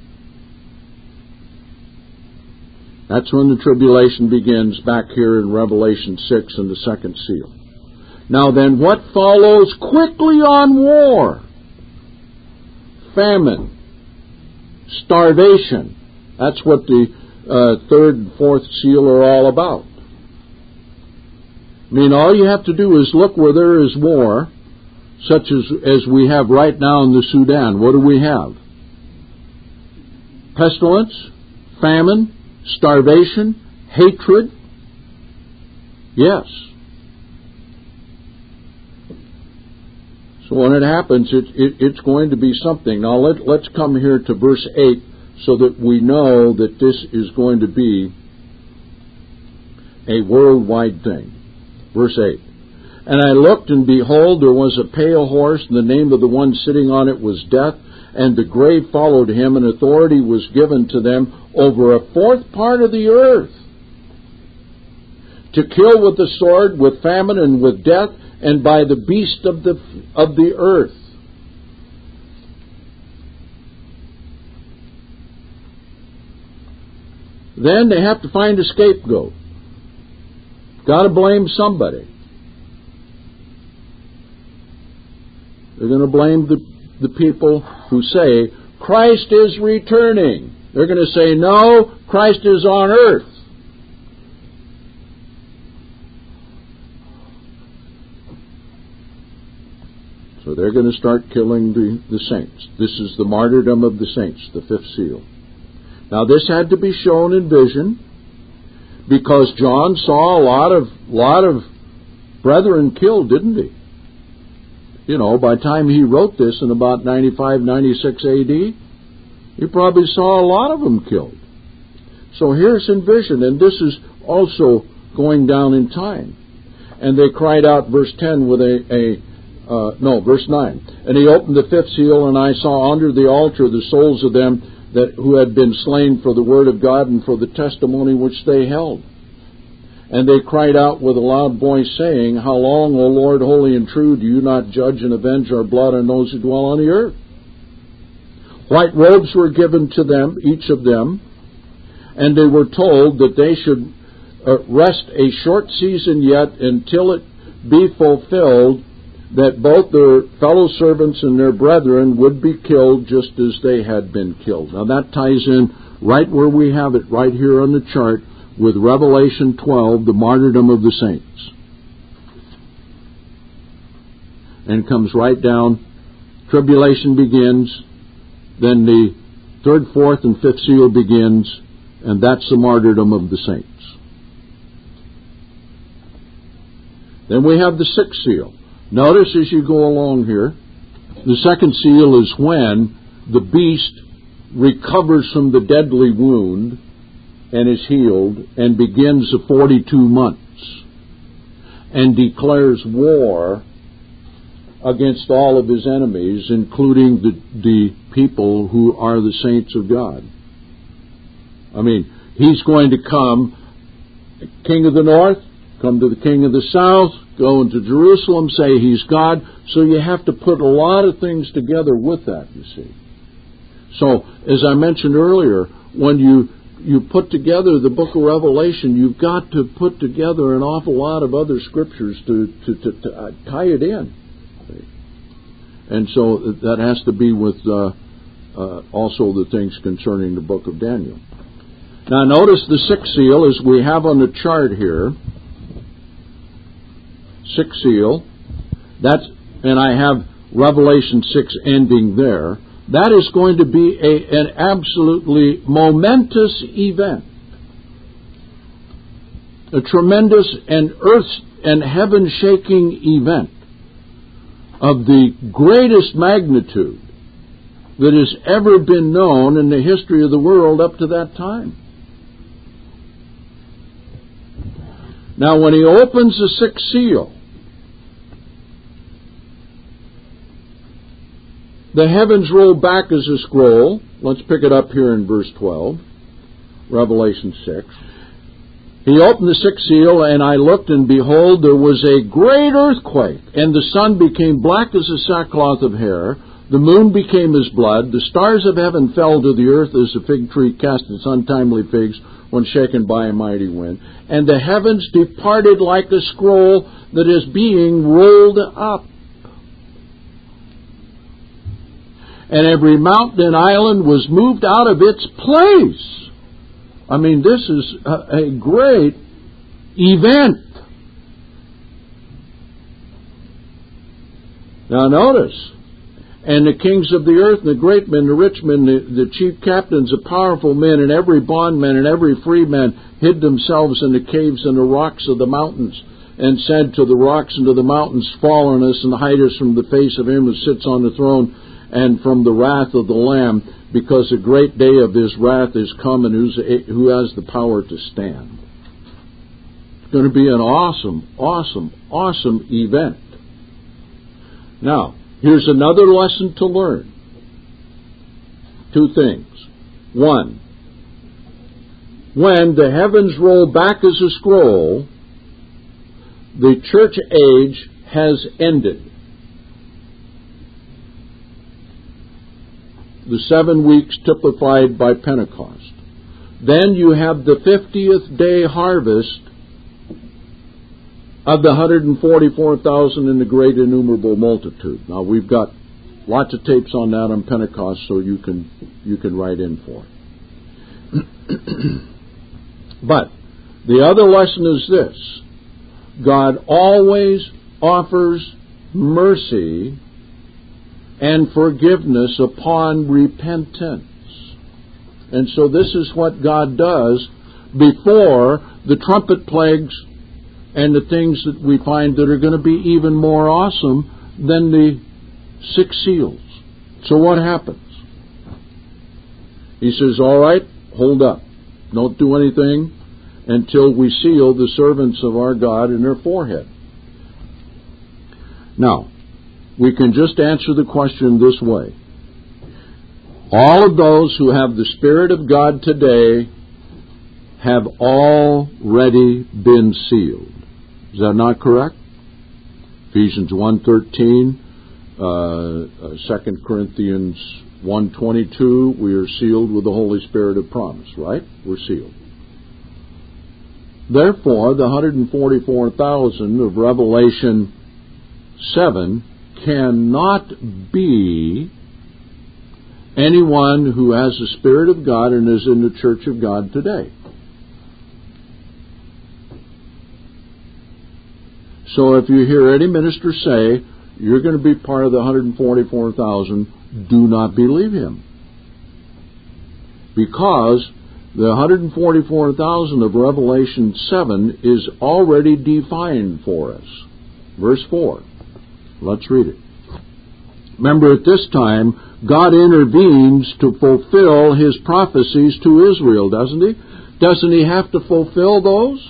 That's when the tribulation begins back here in Revelation 6 and the second seal. Now then, what follows quickly on war? Famine, starvation. That's what the third and fourth seal are all about. I mean, all you have to do is look where there is war, such as we have right now in the Sudan. What do we have? Pestilence, famine, starvation, hatred. Yes. So when it happens, it's going to be something. Now let's come here to verse 8 so that we know that this is going to be a worldwide thing. Verse 8. And I looked, and behold, there was a pale horse, and the name of the one sitting on it was Death, and the grave followed him, and authority was given to them over a fourth part of the earth, to kill with the sword, with famine, and with death, and by the beast of the earth. Then they have to find a scapegoat. Got to blame somebody. They're going to blame the people who say, Christ is returning. They're going to say, no, Christ is on earth. So they're going to start killing the saints. This is the martyrdom of the saints, the fifth seal. Now this had to be shown in vision, because John saw a lot of brethren killed, didn't he? You know, by the time he wrote this in about 95, 96 A.D., he probably saw a lot of them killed. So here's in vision, and this is also going down in time. And they cried out, verse 10, with verse 9. And he opened the fifth seal, and I saw under the altar the souls of them who had been slain for the word of God and for the testimony which they held. And they cried out with a loud voice, saying, How long, O Lord, holy and true, do you not judge and avenge our blood on those who dwell on the earth? White robes were given to them, each of them, and they were told that they should rest a short season yet until it be fulfilled, that both their fellow servants and their brethren would be killed just as they had been killed. Now that ties in right where we have it, right here on the chart, with Revelation 12, the martyrdom of the saints. And comes right down, tribulation begins, then the third, fourth, and fifth seal begins, and that's the martyrdom of the saints. Then we have the sixth seal. Notice as you go along here, the second seal is when the beast recovers from the deadly wound and is healed and begins the 42 months and declares war against all of his enemies, including the people who are the saints of God. I mean, he's going to come, king of the north, come to the king of the south, go into Jerusalem, say he's God. So you have to put a lot of things together with that, you see. So, as I mentioned earlier, when you put together the book of Revelation, you've got to put together an awful lot of other scriptures to tie it in. And so that has to be with also the things concerning the book of Daniel. Now notice the sixth seal, as we have on the chart here. Sixth seal. And I have Revelation 6 ending there. That is going to be an absolutely momentous event. A tremendous and earth and heaven-shaking event of the greatest magnitude that has ever been known in the history of the world up to that time. Now, when he opens the sixth seal, the heavens roll back as a scroll. Let's pick it up here in verse 12, Revelation 6. He opened the sixth seal, and I looked, and behold, there was a great earthquake, and the sun became black as a sackcloth of hair, the moon became as blood, the stars of heaven fell to the earth as a fig tree cast its untimely figs when shaken by a mighty wind, and the heavens departed like a scroll that is being rolled up. And every mountain and island was moved out of its place. I mean, this is a great event. Now notice, and the kings of the earth, and the great men, the rich men, the chief captains, the powerful men, and every bondman and every freeman hid themselves in the caves and the rocks of the mountains, and said to the rocks and to the mountains, Fall on us and hide us from the face of him who sits on the throne, and from the wrath of the Lamb, because the great day of his wrath is come, and who has the power to stand. It's going to be an awesome, awesome, awesome event. Now, here's another lesson to learn. Two things. One, when the heavens roll back as a scroll, the church age has ended. The 7 weeks typified by Pentecost. Then you have the 50th day harvest of the 144,000 in the great innumerable multitude. Now we've got lots of tapes on that on Pentecost, so you can write in for it. But the other lesson is this: God always offers mercy and forgiveness upon repentance. And so this is what God does before the trumpet plagues and the things that we find that are going to be even more awesome than the 6 seals. So what happens? He says, all right, hold up. Don't do anything until we seal the servants of our God in their forehead. Now, we can just answer the question this way. All of those who have the Spirit of God today have already been sealed. Is that not correct? Ephesians 1:13, 2 Corinthians 1:22, we are sealed with the Holy Spirit of promise, right? We're sealed. Therefore, the 144,000 of Revelation 7 cannot be anyone who has the Spirit of God and is in the Church of God today. So if you hear any minister say, you're going to be part of the 144,000, do not believe him. Because the 144,000 of Revelation 7 is already defined for us. Verse 4. Let's read it. Remember, at this time, God intervenes to fulfill His prophecies to Israel, doesn't He? Doesn't He have to fulfill those?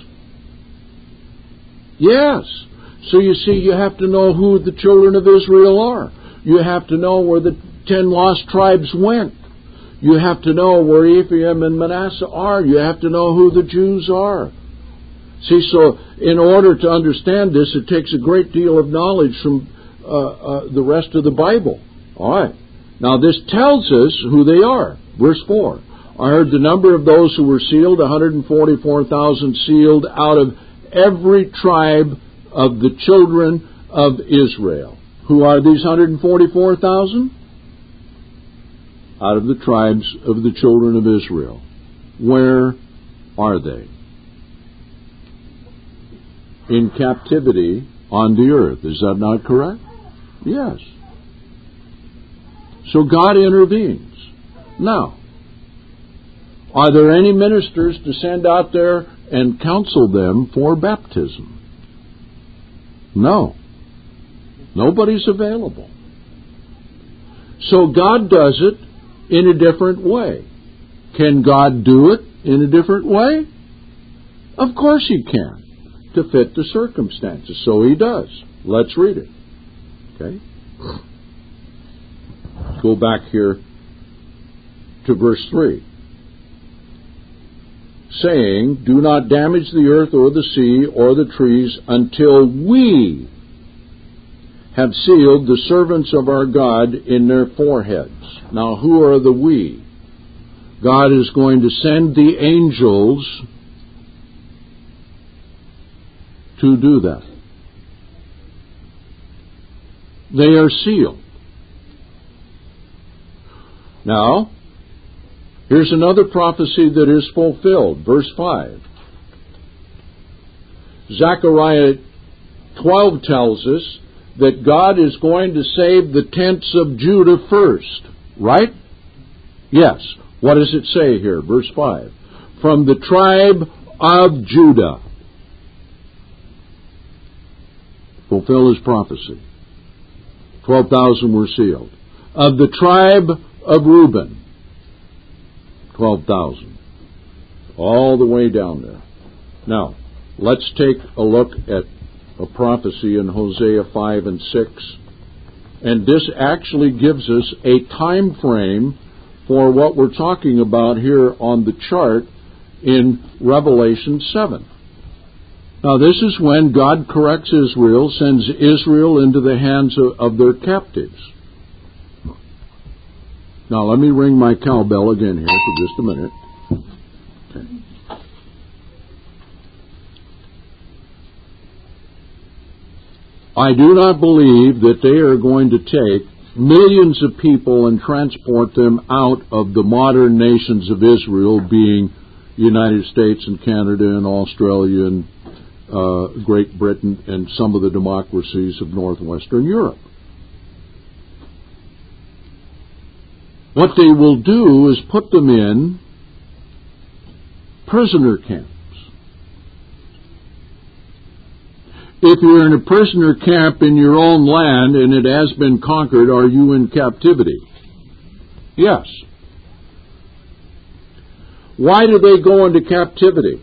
Yes. So you see, you have to know who the children of Israel are. You have to know where the 10 lost tribes went. You have to know where Ephraim and Manasseh are. You have to know who the Jews are. See, so in order to understand this, it takes a great deal of knowledge from the rest of the Bible. All right. Now, this tells us who they are. Verse 4. I heard the number of those who were sealed, 144,000 sealed out of every tribe of the children of Israel. Who are these 144,000? Out of the tribes of the children of Israel. Where are they? In captivity on the earth. Is that not correct? Yes. So God intervenes. Now, are there any ministers to send out there and counsel them for baptism? No. Nobody's available. So God does it in a different way. Can God do it in a different way? Of course He can, to fit the circumstances. So He does. Let's read it. Okay? Go back here to verse 3. Saying, do not damage the earth or the sea or the trees until we have sealed the servants of our God in their foreheads. Now, who are the we? God is going to send the angels to do that. They are sealed. Now, here's another prophecy that is fulfilled. Verse 5. Zechariah 12 tells us that God is going to save the tents of Judah first. Right? Yes. What does it say here? Verse 5. From the tribe of Judah. Fulfill His prophecy. 12,000 were sealed. Of the tribe of Reuben. 12,000. All the way down there. Now, let's take a look at a prophecy in Hosea 5 and 6. And this actually gives us a time frame for what we're talking about here on the chart in Revelation 7. Now, this is when God corrects Israel, sends Israel into the hands of their captives. Now, let me ring my cowbell again here for just a minute. Okay. I do not believe that they are going to take millions of people and transport them out of the modern nations of Israel, being United States and Canada and Australia and Great Britain and some of the democracies of northwestern Europe. What they will do is put them in prisoner camps. If you're in a prisoner camp in your own land and it has been conquered, are you in captivity? Yes. Why do they go into captivity?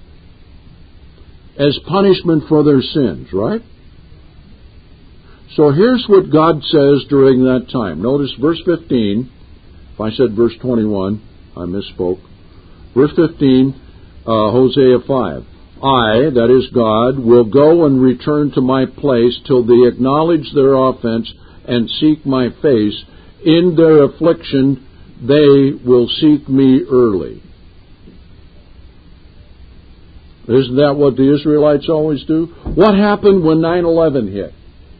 As punishment for their sins, right? So here's what God says during that time. Notice verse 15. If I said verse 21, I misspoke. Verse 15, Hosea 5. I, that is God, will go and return to my place till they acknowledge their offense and seek my face. In their affliction they will seek me early. Isn't that what the Israelites always do? What happened when 9/11 hit?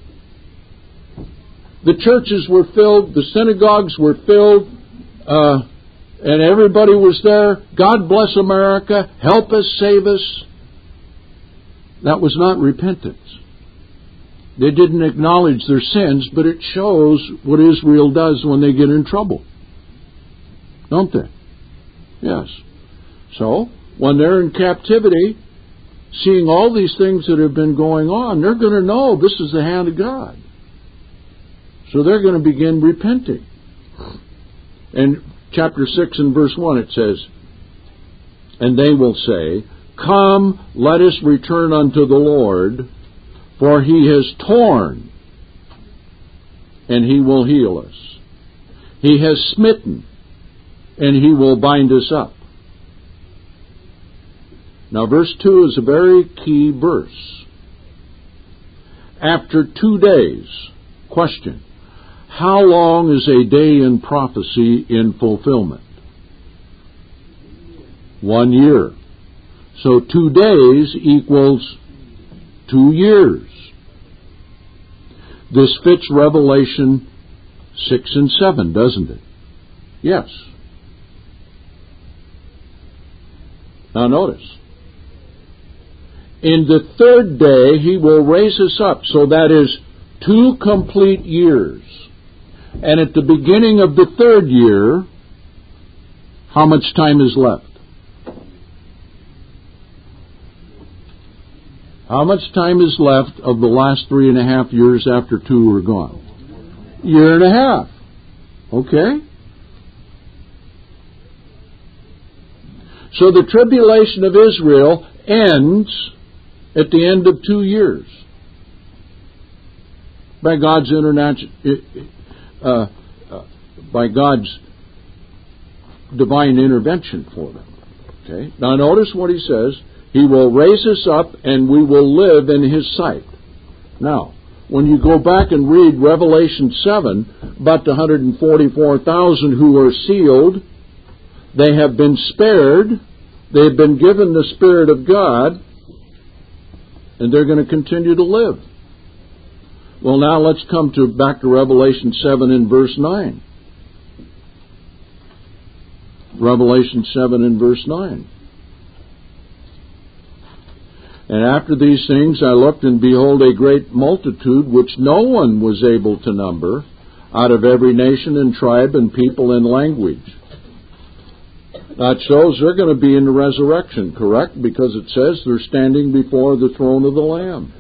The churches were filled, the synagogues were filled, and everybody was there. God bless America, help us, save us. That was not repentance. They didn't acknowledge their sins, but it shows what Israel does when they get in trouble. Don't they? Yes. So, when they're in captivity, seeing all these things that have been going on, they're going to know this is the hand of God. So they're going to begin repenting. In chapter 6 and verse 1 it says, and they will say, come, let us return unto the Lord, for he has torn, and he will heal us. He has smitten, and he will bind us up. Now verse 2 is a very key verse. After 2 days, question, how long is a day in prophecy in fulfillment? 1 year. So 2 days equals 2 years. This fits Revelation 6 and 7, doesn't it? Yes. Now notice. In the 3rd day he will raise us up. So that is 2 complete years. And at the beginning of the 3rd year, how much time is left? How much time is left of the last 3.5 years after 2 are gone? 1.5 years. Okay? So the tribulation of Israel ends at the end of 2 years by God's by God's divine intervention for them. Okay? Now notice what he says. He will raise us up and we will live in his sight. Now, when you go back and read Revelation 7, about the 144,000 who are sealed, they have been spared, they've been given the Spirit of God, and they're going to continue to live. Well, now let's come back to Revelation 7 and verse 9. Revelation 7 and verse 9. And after these things I looked, and behold, a great multitude, which no one was able to number, out of every nation and tribe and people and language. That shows they're going to be in the resurrection, correct? Because it says they're standing before the throne of the Lamb.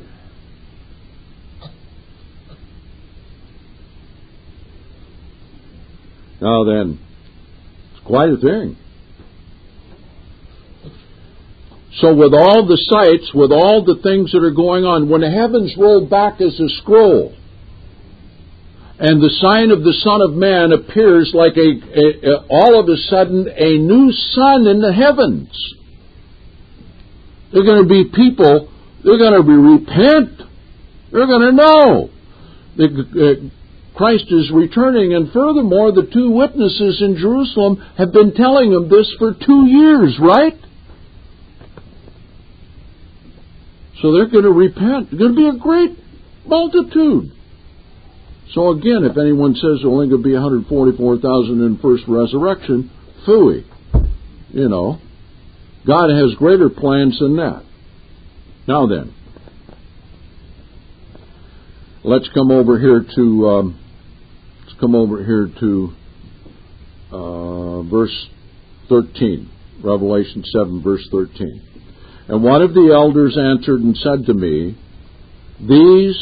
Now then, it's quite a thing. So with all the sights, with all the things that are going on, when the heavens roll back as a scroll, and the sign of the Son of Man appears like all of a sudden a new sun in the heavens, they're going to be people, they're going to repent, they're going to know that Christ is returning, and furthermore, the 2 witnesses in Jerusalem have been telling them this for 2 years, right? So they're going to repent. There's going to be a great multitude. So again, if anyone says there's only going to be 144,000 in first resurrection, phooey. You know, God has greater plans than that. Now then, let's come over here to verse 13. Revelation 7, verse 13. And one of the elders answered and said to me, these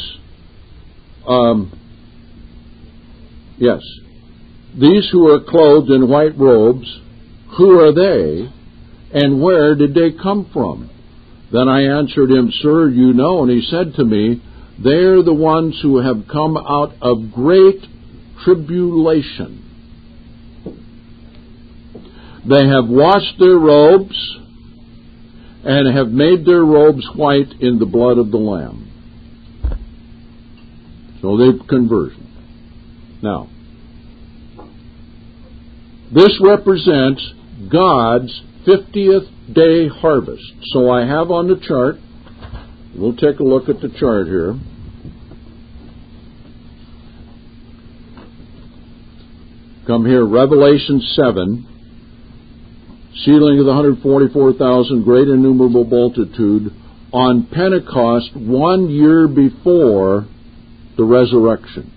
who are clothed in white robes, who are they, and where did they come from? Then I answered him, Sir, you know. And he said to me, they are the ones who have come out of great tribulation. They have washed their robes and have made their robes white in the blood of the Lamb. So they've conversion. Now, this represents God's 50th day harvest. So I have on the chart, we'll take a look at the chart here. Come here, Revelation 7, sealing of the 144,000, great innumerable multitude, on Pentecost 1 year before the resurrection.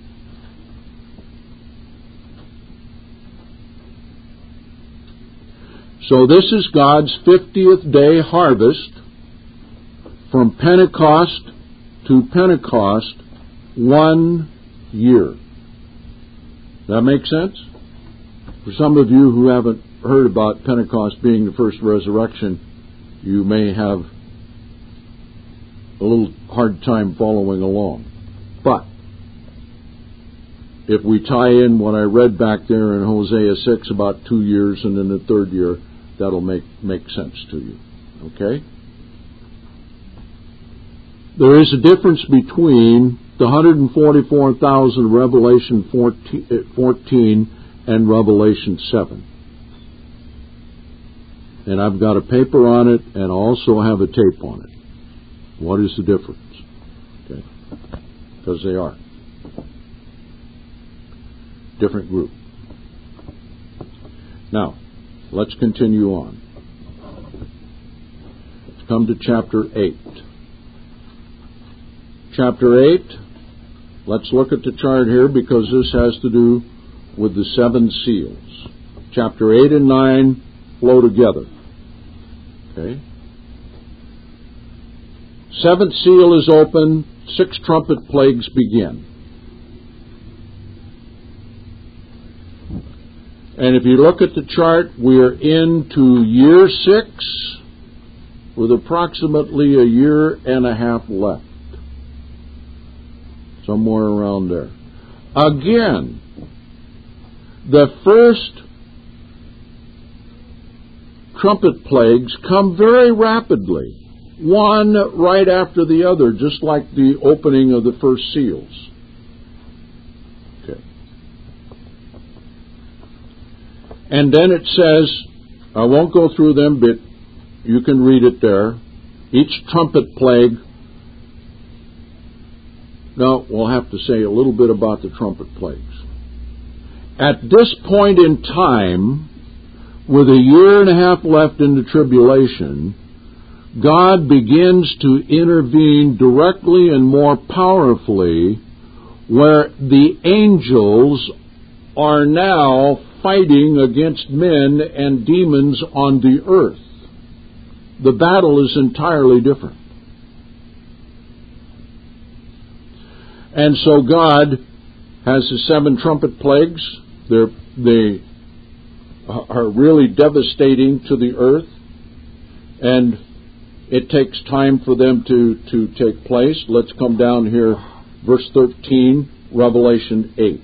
So this is God's 50th day harvest from Pentecost to Pentecost, 1 year. That make sense? For some of you who haven't heard about Pentecost being the first resurrection, you may have a little hard time following along. But if we tie in what I read back there in Hosea 6 about 2 years and then the third year, that'll make sense to you. Okay? There is a difference between the 144,000 Revelation 14 and Revelation 7. And I've got a paper on it and also have a tape on it. What is the difference? Okay. Because they are. Different group. Now, let's continue on. Let's come to chapter 8. Chapter 8, let's look at the chart here because this has to do with the 7 seals. Chapter 8 and 9 flow together. Okay? 7th seal is open, 6 trumpet plagues begin. And if you look at the chart, we are into year 6 with approximately a year and a half left. Somewhere around there. Again, the first trumpet plagues come very rapidly, one right after the other, just like the opening of the first seals. Okay. And then it says, I won't go through them, but you can read it there. Each trumpet plague. Now, we'll have to say a little bit about the trumpet plagues. At this point in time, with a year and a half left in the tribulation, God begins to intervene directly and more powerfully where the angels are now fighting against men and demons on the earth. The battle is entirely different. And so God has the 7 trumpet plagues. They are really devastating to the earth. And it takes time for them to take place. Let's come down here, verse 13, Revelation 8.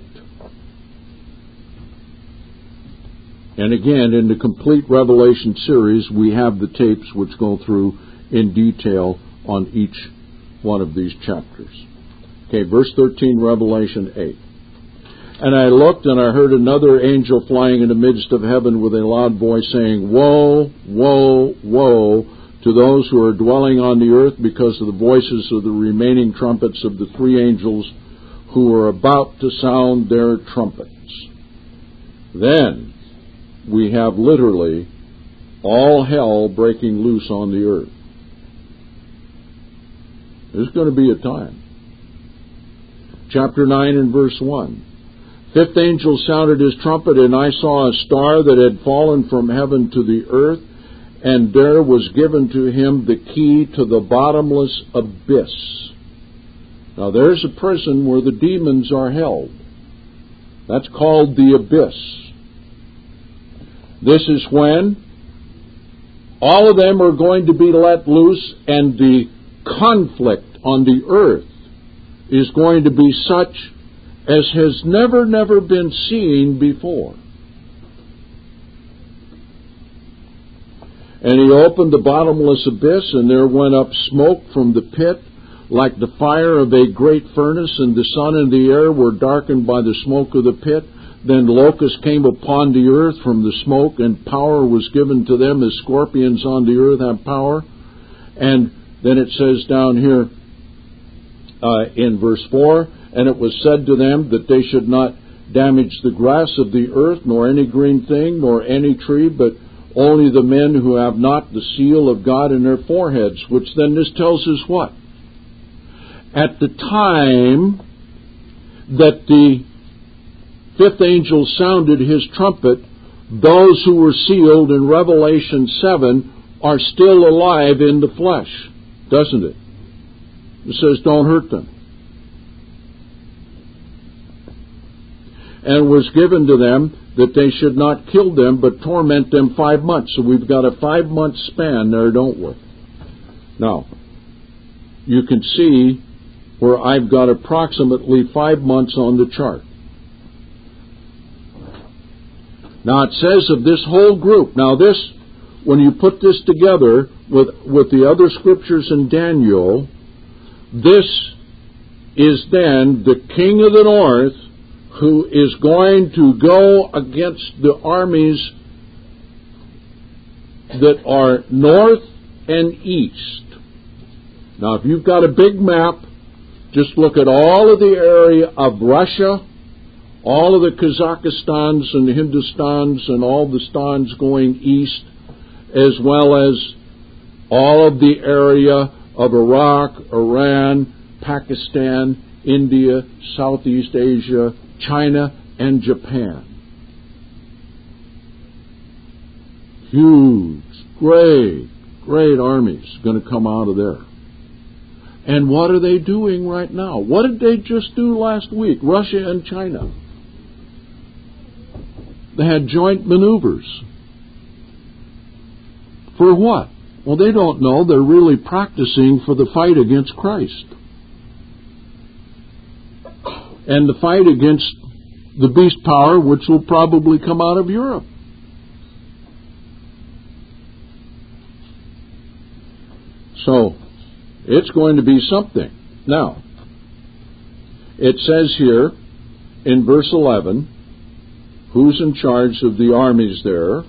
And again, in the complete Revelation series, we have the tapes which go through in detail on each one of these chapters. Okay, verse 13, Revelation 8. And I looked, and I heard another angel flying in the midst of heaven with a loud voice saying, Woe, woe, woe to those who are dwelling on the earth because of the voices of the remaining trumpets of the 3 angels who are about to sound their trumpets. Then we have literally all hell breaking loose on the earth. There's going to be a time. Chapter 9 and verse 1. 5th angel sounded his trumpet, and I saw a star that had fallen from heaven to the earth, and there was given to him the key to the bottomless abyss. Now there's a prison where the demons are held. That's called the abyss. This is when all of them are going to be let loose, and the conflict on the earth is going to be such as has never been seen before. And he opened the bottomless abyss, and there went up smoke from the pit like the fire of a great furnace, and the sun and the air were darkened by the smoke of the pit. Then locusts came upon the earth from the smoke, and power was given to them as scorpions on the earth have power. And then it says down here in verse 4, and it was said to them that they should not damage the grass of the earth, nor any green thing, nor any tree, but only the men who have not the seal of God in their foreheads. Which then this tells us what? At the time that the fifth angel sounded his trumpet, those who were sealed in Revelation 7 are still alive in the flesh, doesn't it? It says, don't hurt them. And was given to them that they should not kill them, but torment them 5 months. So we've got a 5-month span there, don't we? Now, you can see where I've got approximately 5 months on the chart. Now it says of this whole group, now this, when you put this together with the other scriptures in Daniel, this is then the king of the north who is going to go against the armies that are north and east. Now if you've got a big map, just look at all of the area of Russia, all of the Kazakhstans and the Hindustans and all the stans going east, as well as all of the area of Iraq, Iran, Pakistan, India, Southeast Asia, China, and Japan. Huge, great armies going to come out of there. And what are they doing right now? What did they just do last week? Russia and China. They had joint maneuvers. For what? Well, they don't know. They're really practicing for the fight against Christ. And the fight against the beast power, which will probably come out of Europe. So, it's going to be something. Now, it says here in verse 11, who's in charge of the armies there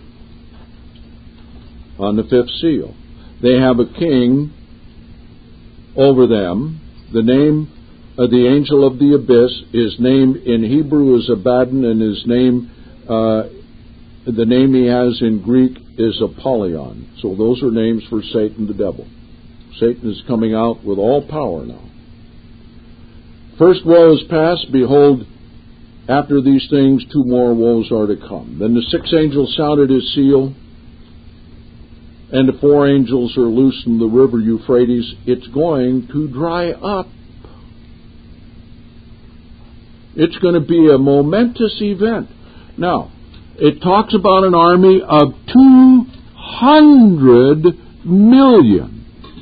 on the fifth seal? They have a king over them. The name of the angel of the abyss, his name in Hebrew is Abaddon, and his name, the name he has in Greek is Apollyon. So those are names for Satan the devil. Satan is coming out with all power now. First woe is past, behold, after these things 2 more woes are to come. Then the 6th angel sounded his seal, and the 4 angels are loosed in the river Euphrates. It's going to dry up. It's going to be a momentous event. Now, it talks about an army of 200 million.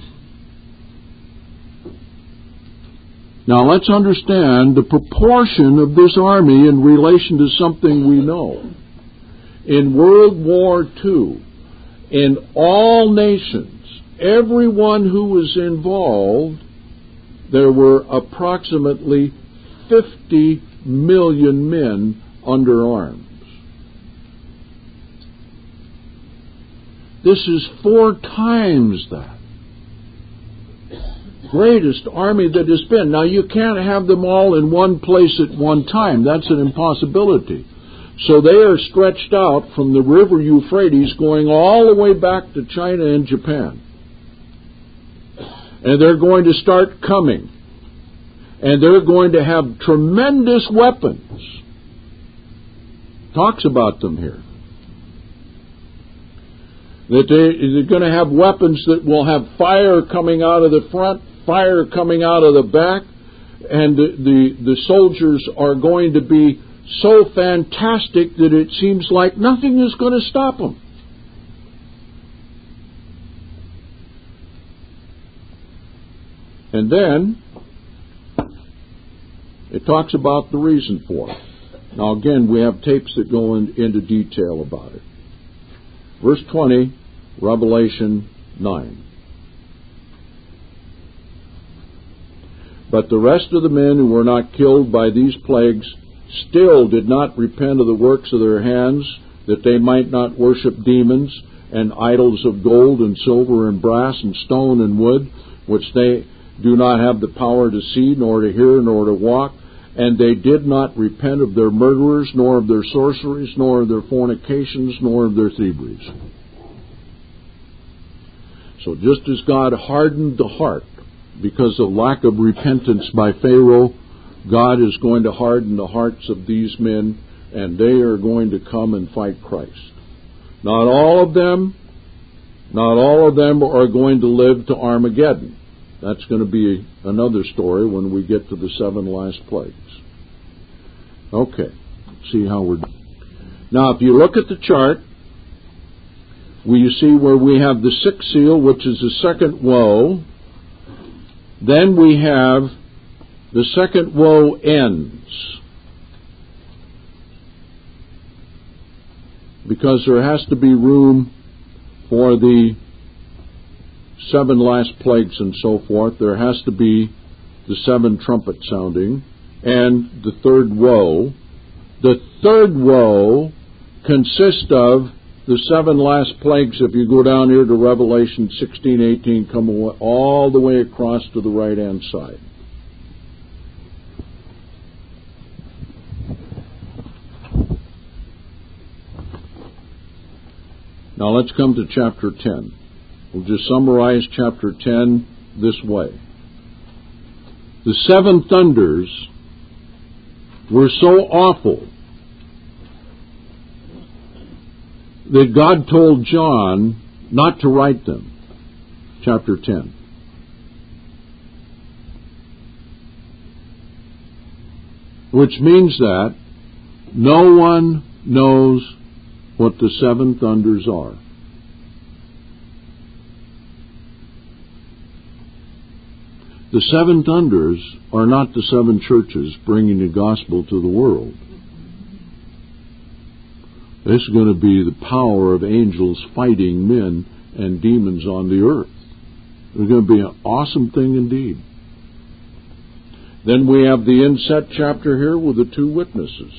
Now let's understand the proportion of this army in relation to something we know. In World War II, in all nations, everyone who was involved, there were approximately 50 million men under arms. This is 4 times that. Greatest army that has been. Now, you can't have them all in one place at one time. That's an impossibility. So they are stretched out from the river Euphrates going all the way back to China and Japan. And they're going to start coming. And they're going to have tremendous weapons. Talks about them here. that they're going to have weapons that will have fire coming out of the front, fire coming out of the back, and the soldiers are going to be so fantastic that it seems like nothing is going to stop them. And then it talks about the reason for it. Now again, we have tapes that go into detail about it. Verse 20, Revelation 9. But the rest of the men who were not killed by these plagues still did not repent of the works of their hands, that they might not worship demons and idols of gold and silver and brass and stone and wood, which they do not have the power to see, nor to hear, nor to walk. And they did not repent of their murderers, nor of their sorceries, nor of their fornications, nor of their thieveries. So just as God hardened the heart because of lack of repentance by Pharaoh, God is going to harden the hearts of these men, and they are going to come and fight Christ. Not all of them are going to live to Armageddon. That's going to be another story when we get to the 7 last plagues. Okay, let's see how we're doing. Now, if you look at the chart, you see where we have the 6th seal, which is the second woe. Then we have the second woe ends. Because there has to be room for the 7 last plagues and so forth. There has to be the 7 trumpets sounding and the third woe. The third woe consists of the 7 last plagues. If you go down here to Revelation 16:18, come all the way across to the right-hand side. Now let's come to chapter 10. We'll just summarize chapter 10 this way. The 7 thunders were so awful that God told John not to write them. Chapter 10. Which means that no one knows what the 7 thunders are. The 7 thunders are not the 7 churches bringing the gospel to the world. This is going to be the power of angels fighting men and demons on the earth. It's going to be an awesome thing indeed. Then we have the inset chapter here with the 2 witnesses.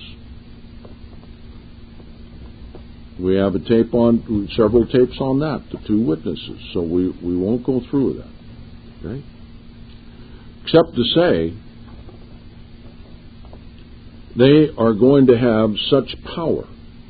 We have several tapes on that, the 2 witnesses, so we won't go through that. Okay? Except to say, they are going to have such power.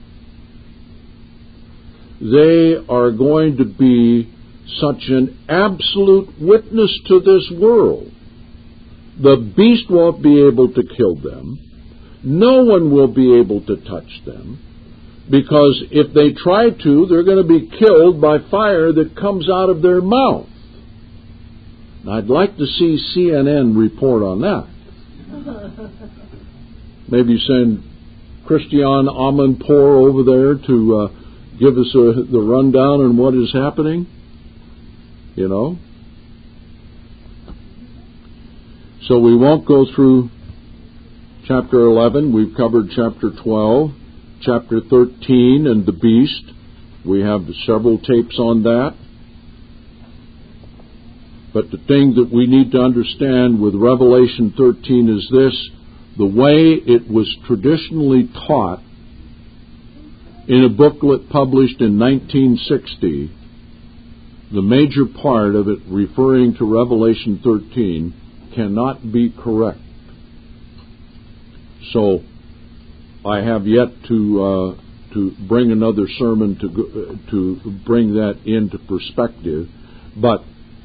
They are going to be such an absolute witness to this world. The beast won't be able to kill them. No one will be able to touch them. Because if they try to, they're going to be killed by fire that comes out of their mouth. Now, I'd like to see CNN report on that. Maybe send Christiane Amanpour over there to give us the rundown on what is happening. You know? So we won't go through chapter 11. We've covered chapter 12. Chapter 13 and the beast. We have several tapes on that. But the thing that we need to understand with Revelation 13 is this: the way it was traditionally taught in a booklet published in 1960, the major part of it referring to Revelation 13 cannot be correct. So I have yet to bring another sermon to bring that into perspective, but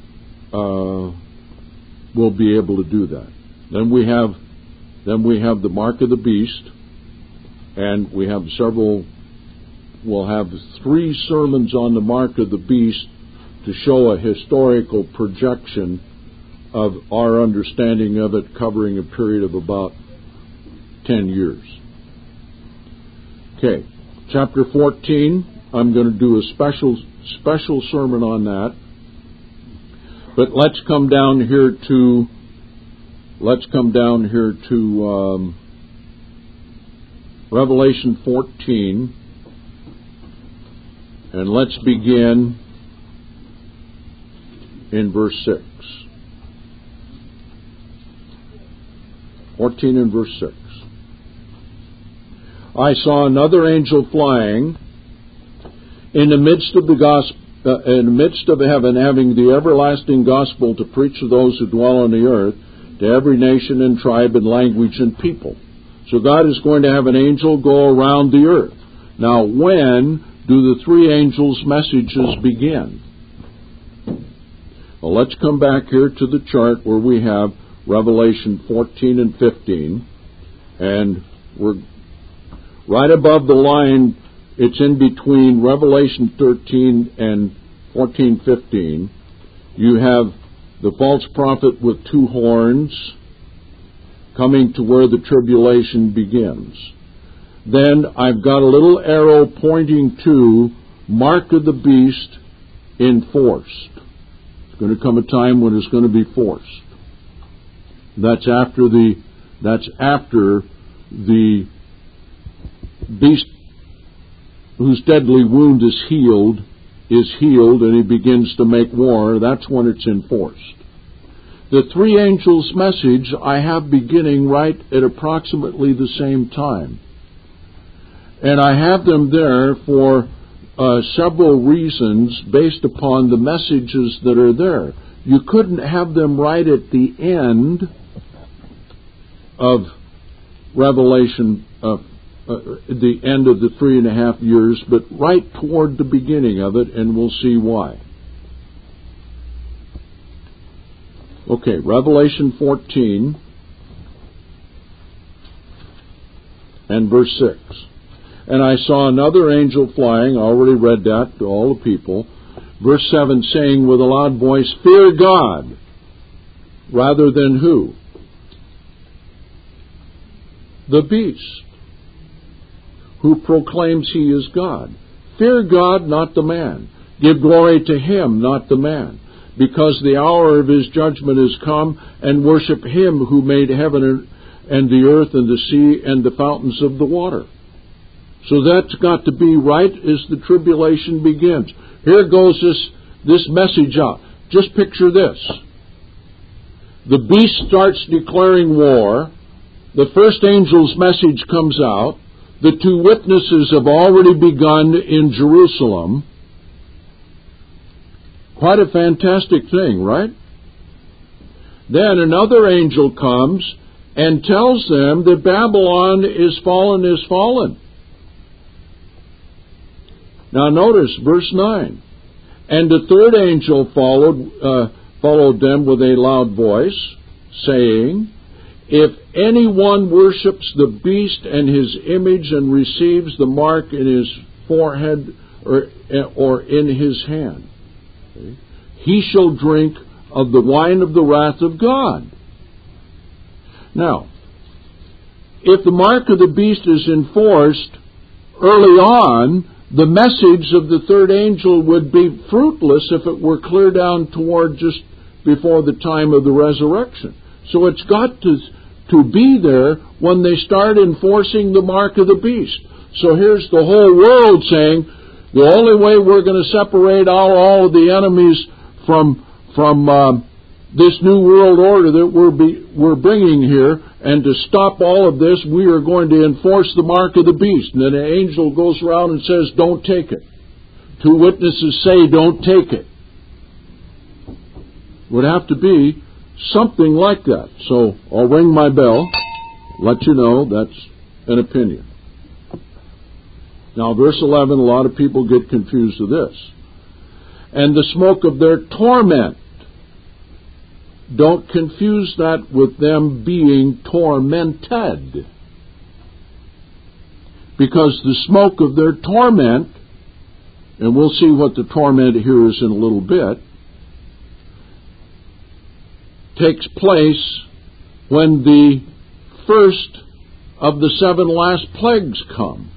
we'll be able to do that. Then we have the mark of the beast, and we have several we'll have 3 sermons on the mark of the beast to show a historical projection of our understanding of it, covering a period of about 10 years. Okay, chapter 14, I'm going to do a special sermon on that. But let's come down here to Revelation 14, and let's begin in verse 6. 14 and verse 6. I saw another angel flying in the midst of in the midst of heaven, having the everlasting gospel to preach to those who dwell on the earth, to every nation and tribe and language and people. So God is going to have an angel go around the earth. Now, when do the 3 angels' messages begin? Well, let's come back here to the chart where we have Revelation 14 and 15, and we're right above the line. It's in between Revelation 13 and 14:15. You have the false prophet with 2 horns coming to where the tribulation begins. Then I've got a little arrow pointing to mark of the beast enforced. It's going to come a time when it's going to be forced. That's after the beast whose deadly wound is healed, and he begins to make war. That's when it's enforced. The 3 angels' message I have beginning right at approximately the same time. And I have them there for several reasons based upon the messages that are there. You couldn't have them right at the end of Revelation, the end of the 3.5 years, but right toward the beginning of it, and we'll see why. Okay, Revelation 14 and verse 6. And I saw another angel flying, I already read that to all the people, verse 7, saying with a loud voice, Fear God, rather than who? The beast, who proclaims he is God. Fear God, not the man. Give glory to him, not the man. Because the hour of his judgment is come, and worship him who made heaven and the earth and the sea and the fountains of the water. So that's got to be right as the tribulation begins. Here goes this message out. Just picture this. The beast starts declaring war. The first angel's message comes out. The 2 witnesses have already begun in Jerusalem. Quite a fantastic thing, right? Then another angel comes and tells them that Babylon is fallen. Now notice verse 9. And the 3rd angel followed them with a loud voice, saying, If anyone worships the beast and his image and receives the mark in his forehead or in his hand, he shall drink of the wine of the wrath of God. Now, if the mark of the beast is enforced early on, the message of the 3rd angel would be fruitless if it were clear down toward just before the time of the resurrection. So it's got to be there when they start enforcing the mark of the beast. So here's the whole world saying, the only way we're going to separate all of the enemies from this new world order that we're bringing here, and to stop all of this, we are going to enforce the mark of the beast. And then an angel goes around and says, don't take it. 2 witnesses say, don't take it. Would have to be something like that. So I'll ring my bell, let you know that's an opinion. Now, verse 11, a lot of people get confused with this. And the smoke of their torment. Don't confuse that with them being tormented. because the smoke of their torment, and we'll see what the torment here is in a little bit, takes place when the first of the 7 last plagues come.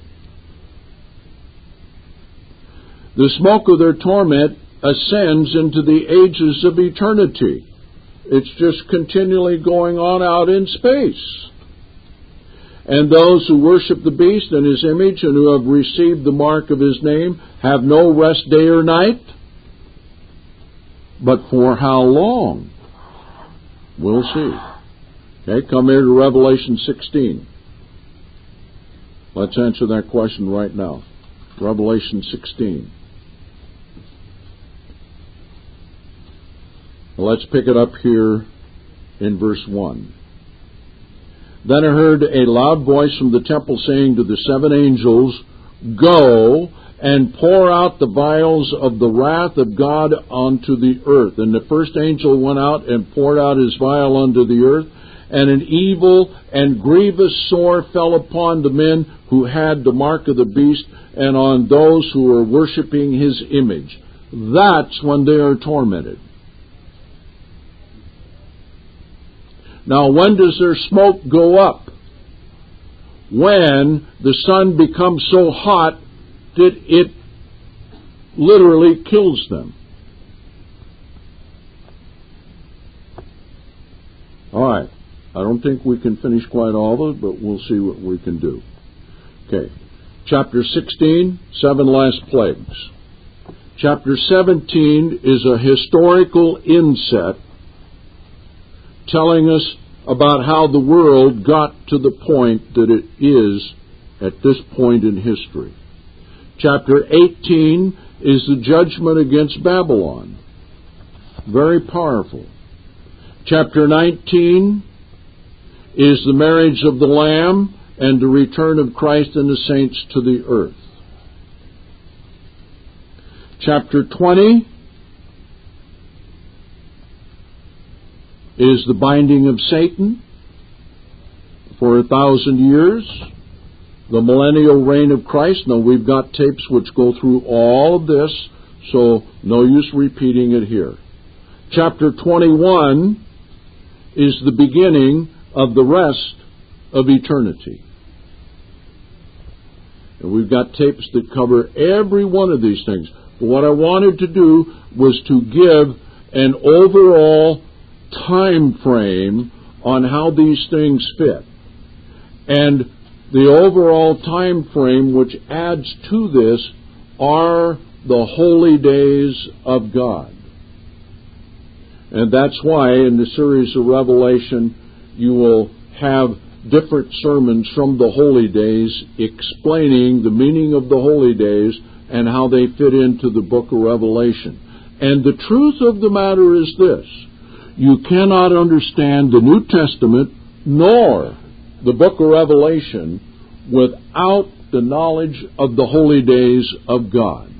The smoke of their torment ascends into the ages of eternity. It's just continually going on out in space. And those who worship the beast and his image and who have received the mark of his name have no rest day or night. But for how long? We'll see. Okay, come here to Revelation 16. Let's answer that question right now. Revelation 16. Let's pick it up here in verse 1. Then I heard a loud voice from the temple saying to the 7 angels, "Go and pour out the vials of the wrath of God onto the earth." And the first angel went out and poured out his vial unto the earth, and an evil and grievous sore fell upon the men who had the mark of the beast and on those who were worshiping his image. That's when they are tormented. Now, when does their smoke go up? When the sun becomes so hot that it literally kills them. All right. I don't think we can finish quite all of it, but we'll see what we can do. Okay. Chapter 16, 7 last plagues. Chapter 17 is a historical inset telling us about how the world got to the point that it is at this point in history. Chapter 18 is the judgment against Babylon. Very powerful. Chapter 19 is the marriage of the Lamb and the return of Christ and the saints to the earth. Chapter 20 is the binding of Satan for 1,000 years, the millennial reign of Christ. Now, we've got tapes which go through all of this, so no use repeating it here. Chapter 21 is the beginning of the rest of eternity. And we've got tapes that cover every one of these things. But what I wanted to do was to give an overall time frame on how these things fit. And the overall time frame which adds to this are the holy days of God. And that's why in the series of Revelation you will have different sermons from the holy days explaining the meaning of the holy days and how they fit into the book of Revelation. And the truth of the matter is this: you cannot understand the New Testament nor the book of Revelation without the knowledge of the holy days of God.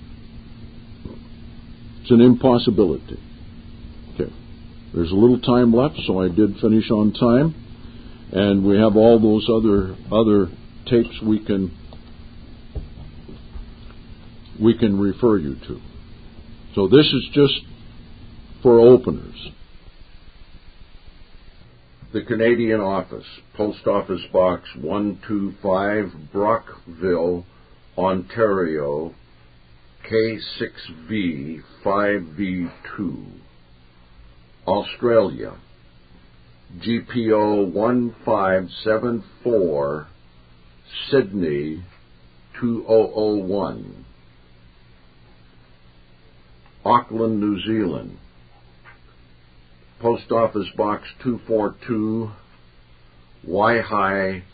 It's an impossibility. Okay. There's a little time left, so I did finish on time. And we have all those other tapes we can refer you to. So this is just for openers. The Canadian Office, Post Office Box 125, Brockville, Ontario, K6V 5V2. Australia, GPO 1574, Sydney 2001. Auckland, New Zealand, Post Office Box 242, Waihi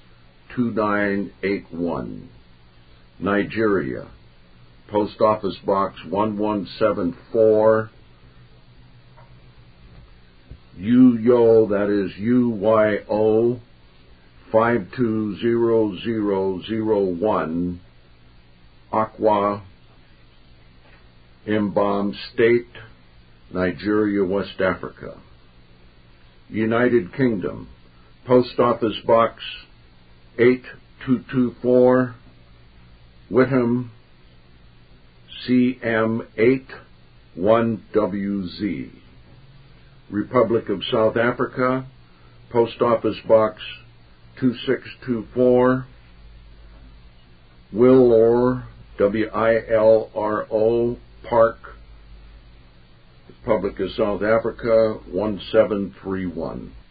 2981. Nigeria, Post Office Box 1174, Uyo, that is UYO 520001, Akwa, Mbam State, Nigeria, West Africa. United Kingdom, Post Office Box 224 Whitham, CM8 1WZ. Republic of South Africa, Post Office Box 2624, Wilro, WILRO, Park, Republic of South Africa 1731.